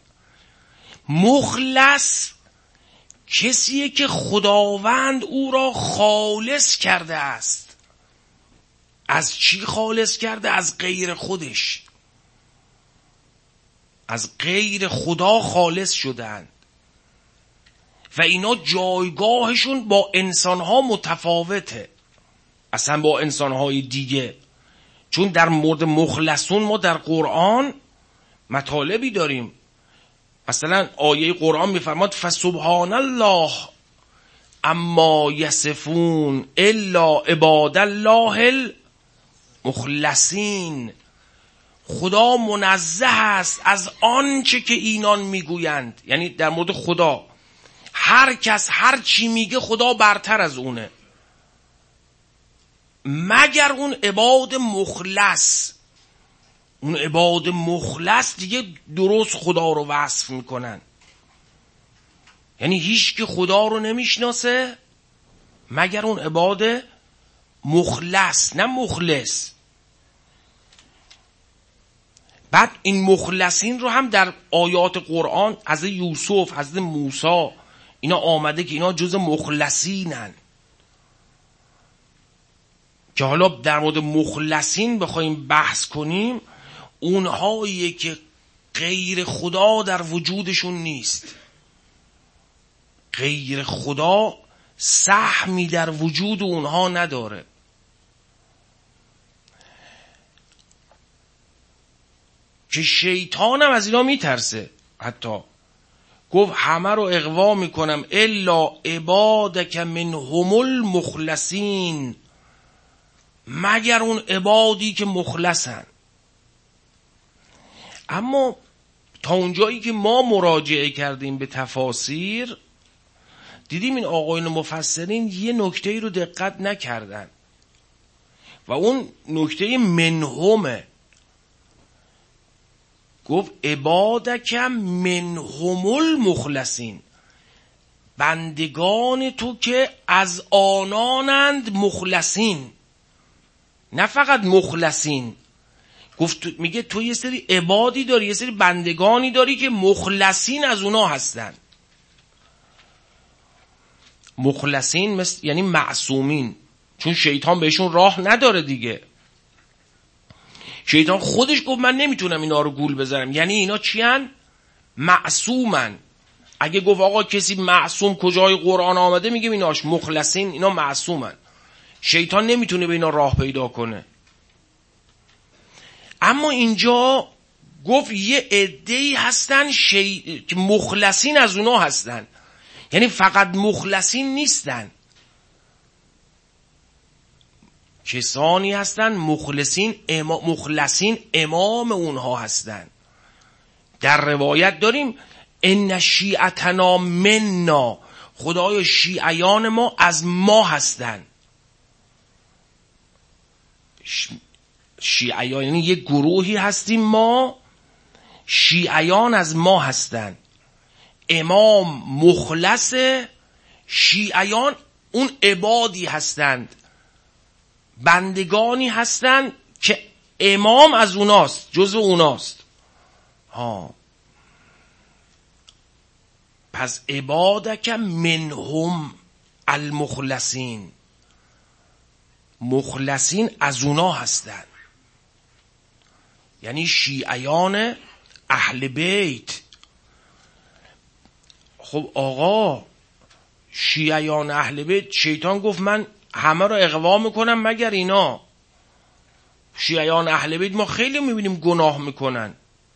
مخلص کسیه که خداوند او را خالص کرده است. از چی خالص کرده؟ از غیر خودش، از غیر خدا خالص شدند. و اینا جایگاهشون با انسانها متفاوته اصلا با انسانهای دیگه. چون در مورد مخلصون ما در قرآن مطالبی داریم. مثلا آیه قرآن میفرماد فسبحان الله اما یصفون الا عباد الله المخلصین. خدا منزه است از آنچه که اینان میگویند، یعنی در مورد خدا هر کس هر چی میگه خدا برتر از اونه، مگر اون عباد مخلص. اون عباد مخلص دیگه درست خدا رو وصف میکنن، یعنی هیچ که خدا رو نمیشناسه مگر اون عباد مخلص، نه مخلص. بعد این مخلصین رو هم در آیات قرآن از یوسف، از موسی اینا آمده که اینا جز مخلصینن. که حالا در مورد مخلصین بخوایم بحث کنیم، اونهایی که غیر خدا در وجودشون نیست، غیر خدا سهمی در وجود اونها نداره. که شیطان هم از اینا میترسه. حتی گفت همه رو اغوا میکنم الا عبادک منهم المخلصین، مگر اون عبادی که مخلصن. اما تا اونجایی که ما مراجعه کردیم به تفاسیر، دیدیم این آقایون مفسرین یه نکته رو دقت نکردن و اون نکته منهمه. گفت عبادک منهم المخلصین، بندگان تو که از آنانند مخلصین، نه فقط مخلصین. گفت میگه تو یه سری عبادی داری، یه سری بندگانی داری که مخلصین از اونا هستن. مخلصین مثل یعنی معصومین، چون شیطان بهشون راه نداره دیگه. شیطان خودش گفت من نمیتونم اینا رو گول بزنم، یعنی اینا چی هن؟ معصومن. اگه گفت آقا کسی معصوم کجای قرآن آمده، میگه ایناش مخلصین، اینا معصومن. شیطان نمیتونه به اینا راه پیدا کنه. اما اینجا گفت یه عده‌ای هستن شی... که مخلصین از اونا هستن، یعنی فقط مخلصین نیستن، کسانی هستن مخلصین اما... مخلصین امام اونها هستن در روایت داریم ان شیعتنا منا، خدایا شیعیان ما از ما هستن. شیعیان یعنی یک گروهی هستیم ما، شیعیان از ما هستن. امام مخلص، شیعیان اون عبادی هستند، بندگانی هستند که امام از اوناست، جزو اوناست. ها پس عبادک منهم المخلصین، مخلصین از اونا هستند، یعنی شیعیان اهل بیت. خب آقا شیعیان اهل بیت، شیطان گفت من همه رو اغوا میکنم مگر اینا. شیعیان اهل بیت ما خیلی میبینیم گناه میکنن،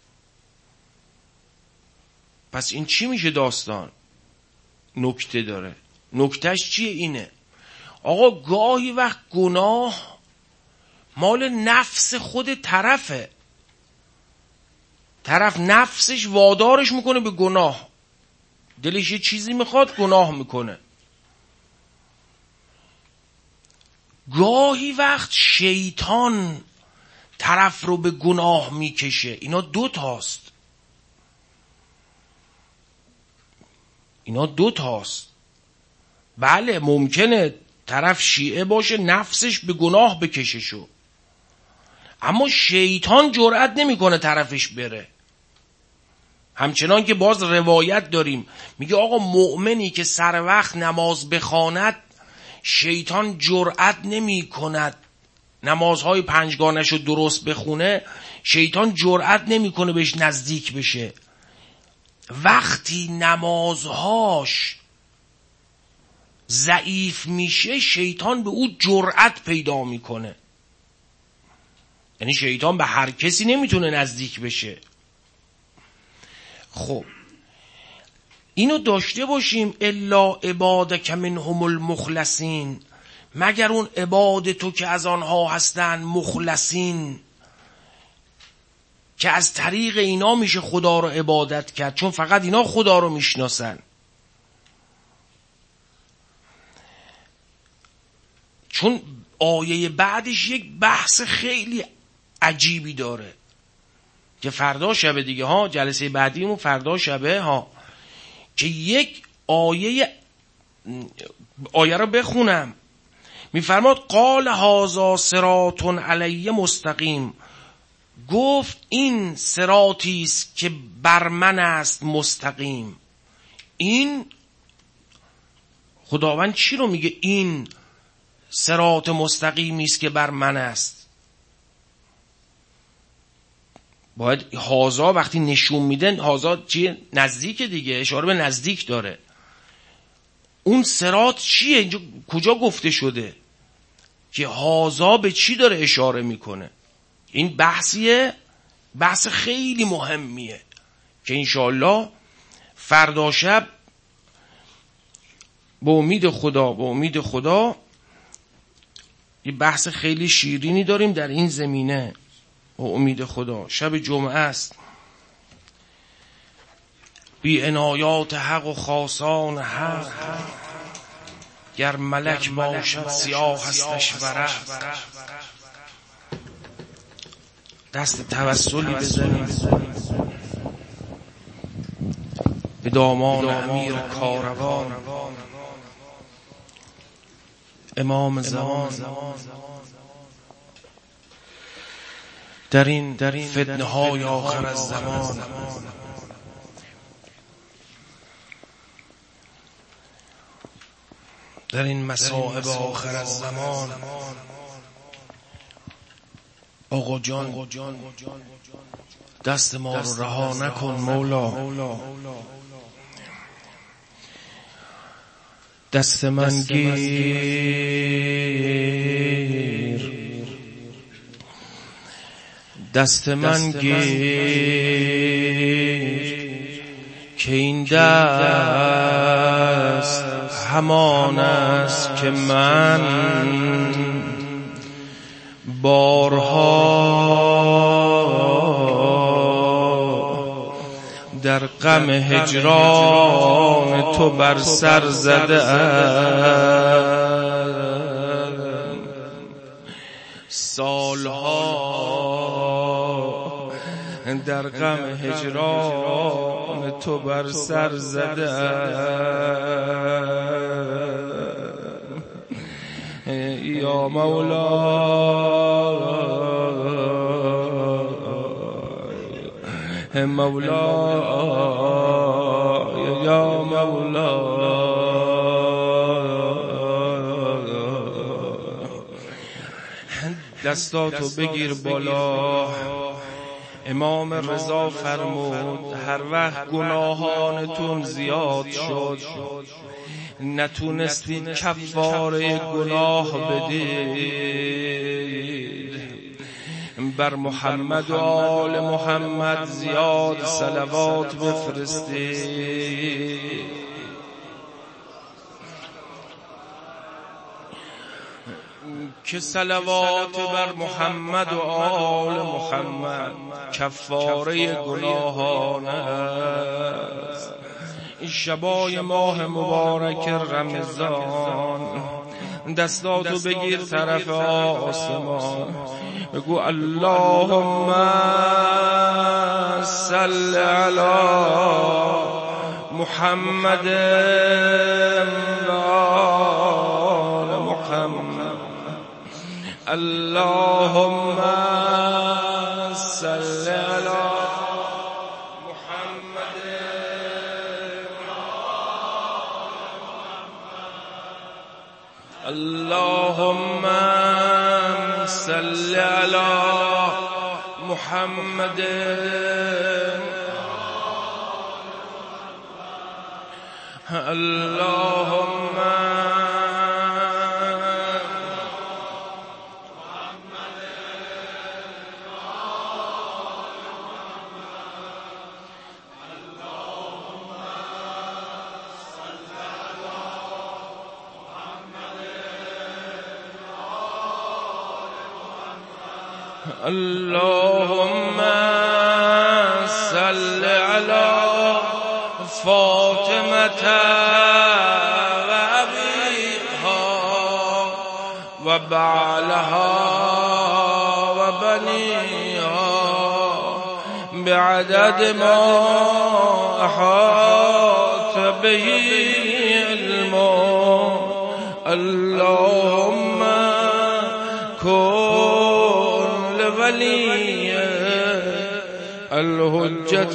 پس این چی میشه داستان؟ نکته داره. نکتهش چیه؟ اینه آقا گاهی وقت گناه مال نفس خود طرفه، طرف نفسش وادارش میکنه به گناه، دلش یه چیزی میخواد گناه میکنه. گاهی وقت شیطان طرف رو به گناه میکشه. اینا دو تاست، اینا دو تاست. بله ممکنه طرف شیعه باشه نفسش به گناه بکشه شو، اما شیطان جرأت نمیکنه طرفش بره. همچنان که باز روایت داریم میگه آقا مؤمنی که سر وقت نماز بخواند شیطان جرأت نمی کند، نمازهای پنجگانش رو درست بخونه شیطان جرأت نمی کنه بهش نزدیک بشه. وقتی نمازهاش ضعیف میشه شیطان به او جرأت پیدا میکنه، یعنی شیطان به هر کسی نمیتونه نزدیک بشه. خب اینو داشته باشیم الا عبادک منهم المخلصین، مگر اون عباد تو که از آنها هستن مخلصین، که از طریق اینا میشه خدا رو عبادت کرد، چون فقط اینا خدا رو میشناسن. چون آیه بعدش یک بحث خیلی عجیبی داره که فردا شبه دیگه ها، جلسه بعدیمون فردا شبه ها، که یک آیه آیه رو بخونم. میفرماد قال هذا صراط علی مستقیم، گفت این صراطی است که بر من است مستقیم. این خداوند چی رو میگه؟ این صراط مستقیمی است که بر من است. باید هازا وقتی نشون میدن، هازا چیه؟ نزدیک دیگه، اشاره به نزدیک داره. اون صراط چیه؟ اینجا کجا گفته شده که هازا به چی داره اشاره میکنه؟ این بحثیه، بحث خیلی مهمیه که انشاءالله فردا شب به امید خدا به امید خدا یه بحث خیلی شیرینی داریم در این زمینه. به امید خدا شب جمعه است، بی عنایات حق و خاصان حق، گر ملک باشد سیاه هستش ورق. دست توسلی بزنیم به دامان امیر کاروان امام زمان، در این فتنه های آخر از زمان. در این مصائب آخر از زمان آقا جان دست ما رو رها نکن مولا، دست من گیر، دست من گیر که این دست همان است که من بارها در غم هجران تو بر سر زده ام، سالها در غم هجران تو بر سر زده ام، یا مولا مولا یا مولا دستاتو بگیر بالا. امام رضا فرمود هر وقت گناهانتون زیاد شد نتونستید کفاره گناه بدید، بر محمد و آل محمد زیاد صلوات بفرستید. که صلوات بر محمد و آل محمد کفاره گناهان است. این شبای ماه مبارک رمضان دستاتو بگیر طرف آسمان، بگو اللهم صل علی محمد و آل محمد، اللهم صل علی محمد اللهم صل علی محمد اللهم اللهم صل على فاطمة وأبيها وبعلها وبنيها بعدد ما أحاط به علمه. اللهم كن ولي الحجة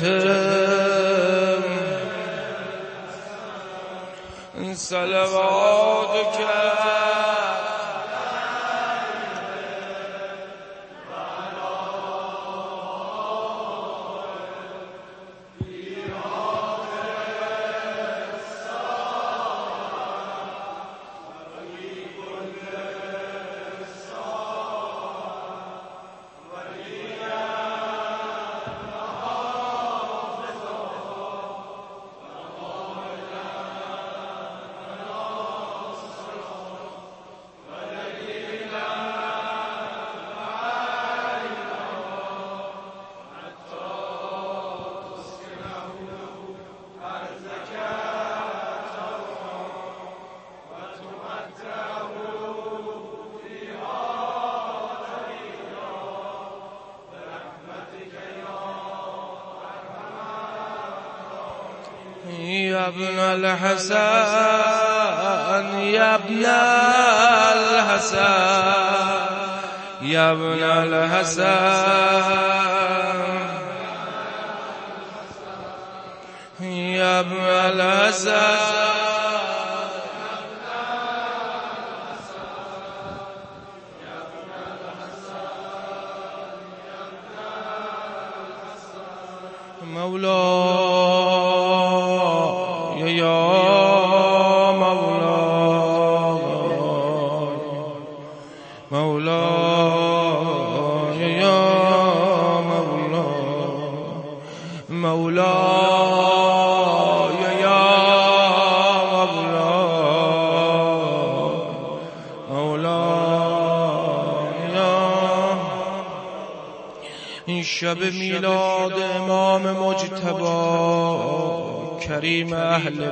صلواتك يا ابن الحسن يا ابن الحسن يا ابن الحسن يا ابن الحسن مولاي يا مولاي مولاي يا مولاي مولاي يا مولاي مولاي يا شب میلاد امام مجتبی کریم اهل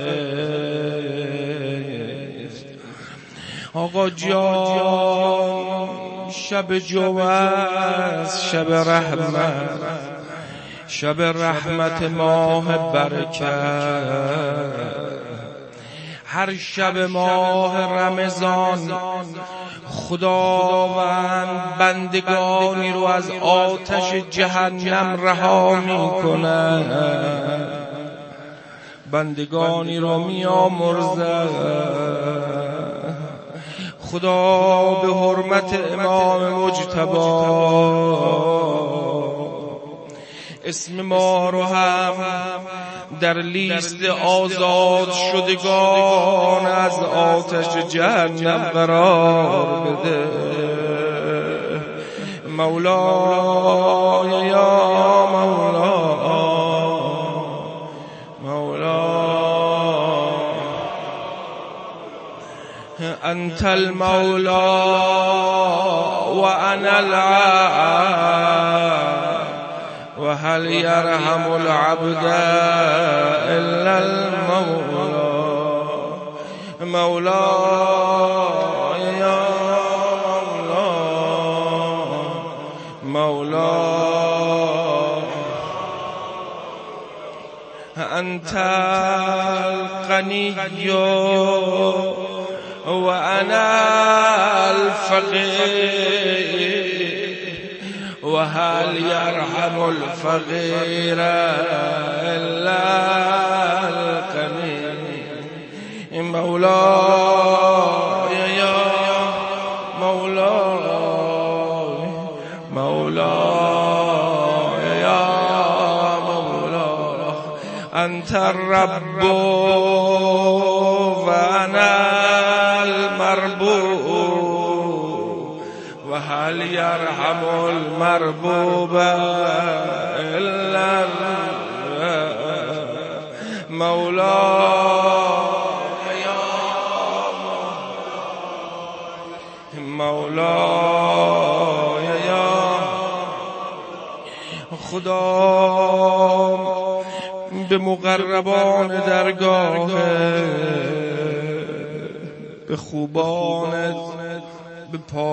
بیت، آقا جان شب جوز، شب رحمت، شب رحمت ماه برکت. هر شب ماه رمضان خداوند بندگانی رو از آتش جهنم رها می‌کند، بندگانی رو می‌آمرزد. خدا به حرمت امام مجتبی اسم ما رو هم در لیست آزاد شدگان از آتش جهنم قرار بده. مولا یا مولا، مولا انت المولا و انا العبد و هل یرحم العبد الا المولا. مولا یا مولا، مولا انت الغنی و انا الفقیر و هل یرحم الفقیر الا الغنی. مولا یا مولا، مولا یا مولا انت الرب و انا المربوب و هل یرحم المربوب الا مولا یا مولا یا خدا به مقربان درگاه، به خوبانت، به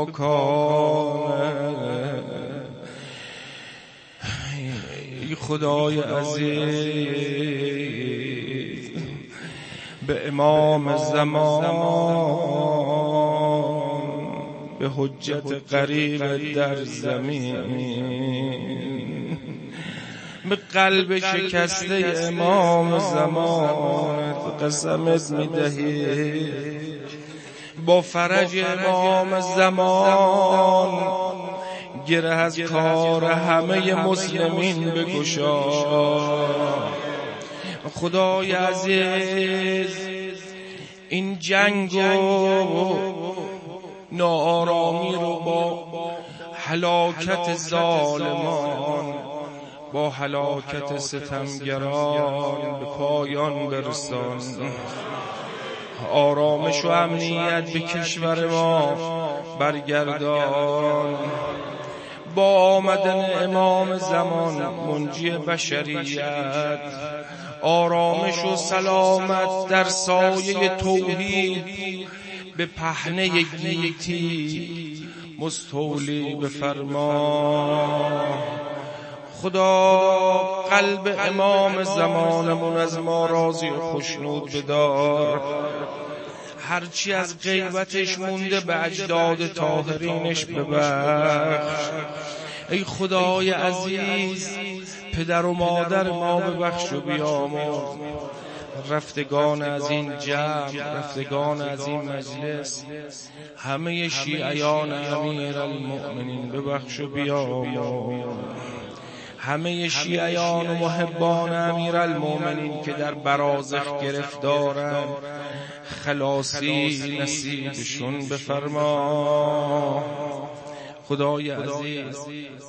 پاکانت، ای خدای عزیز به امام زمان، به حجت قریب در زمین، به قلب شکسته امام زمان قسمت میدهی با فرج امام زمان گره از کار همه مسلمین بگشا. خدای عزیز این جنگ و ناآرامی رو با هلاکت ظالمان، با هلاکت ستمگران به پایان برسان. آرامش و امنیت به کشور ما برگردان. با آمدن امام زمان منجی بشریت، آرامش و سلامت در سایه توحید به پهنه گیتی مستولی بفرما. خدا قلب امام زمانمون از ما راضی و خوشنود بدار. هرچی از غیبتش مونده به اجداد طاهرینش ببخش. ای خدای عزیز پدر و مادر ما ببخش و بیامرز. رفتگان از این جمع، رفتگان از این مجلس، همه شیعیان امیر المؤمنین ببخش و بیامرز. همه شیعیان و محبان امیر المؤمنین که در برازخ گرفتارن خلاصی نصیبشون بفرما. خدای عزیز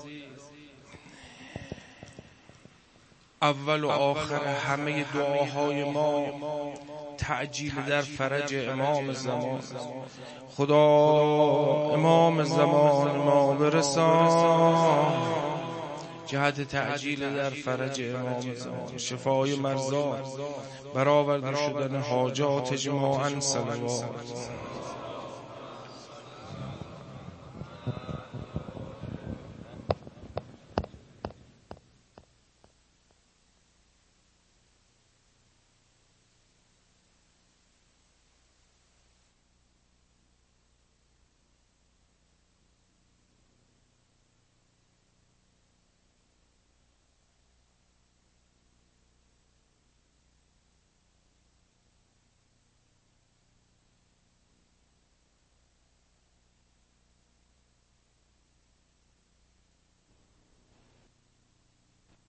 اول و آخر همه دعاهای ما تعجیل در فرج امام زمان. خدا امام زمان ما برسان. جهت تعجیل در فرج امام زمان، شفای مرضا، برآورده شدن حاجات اجماعاً صلوات.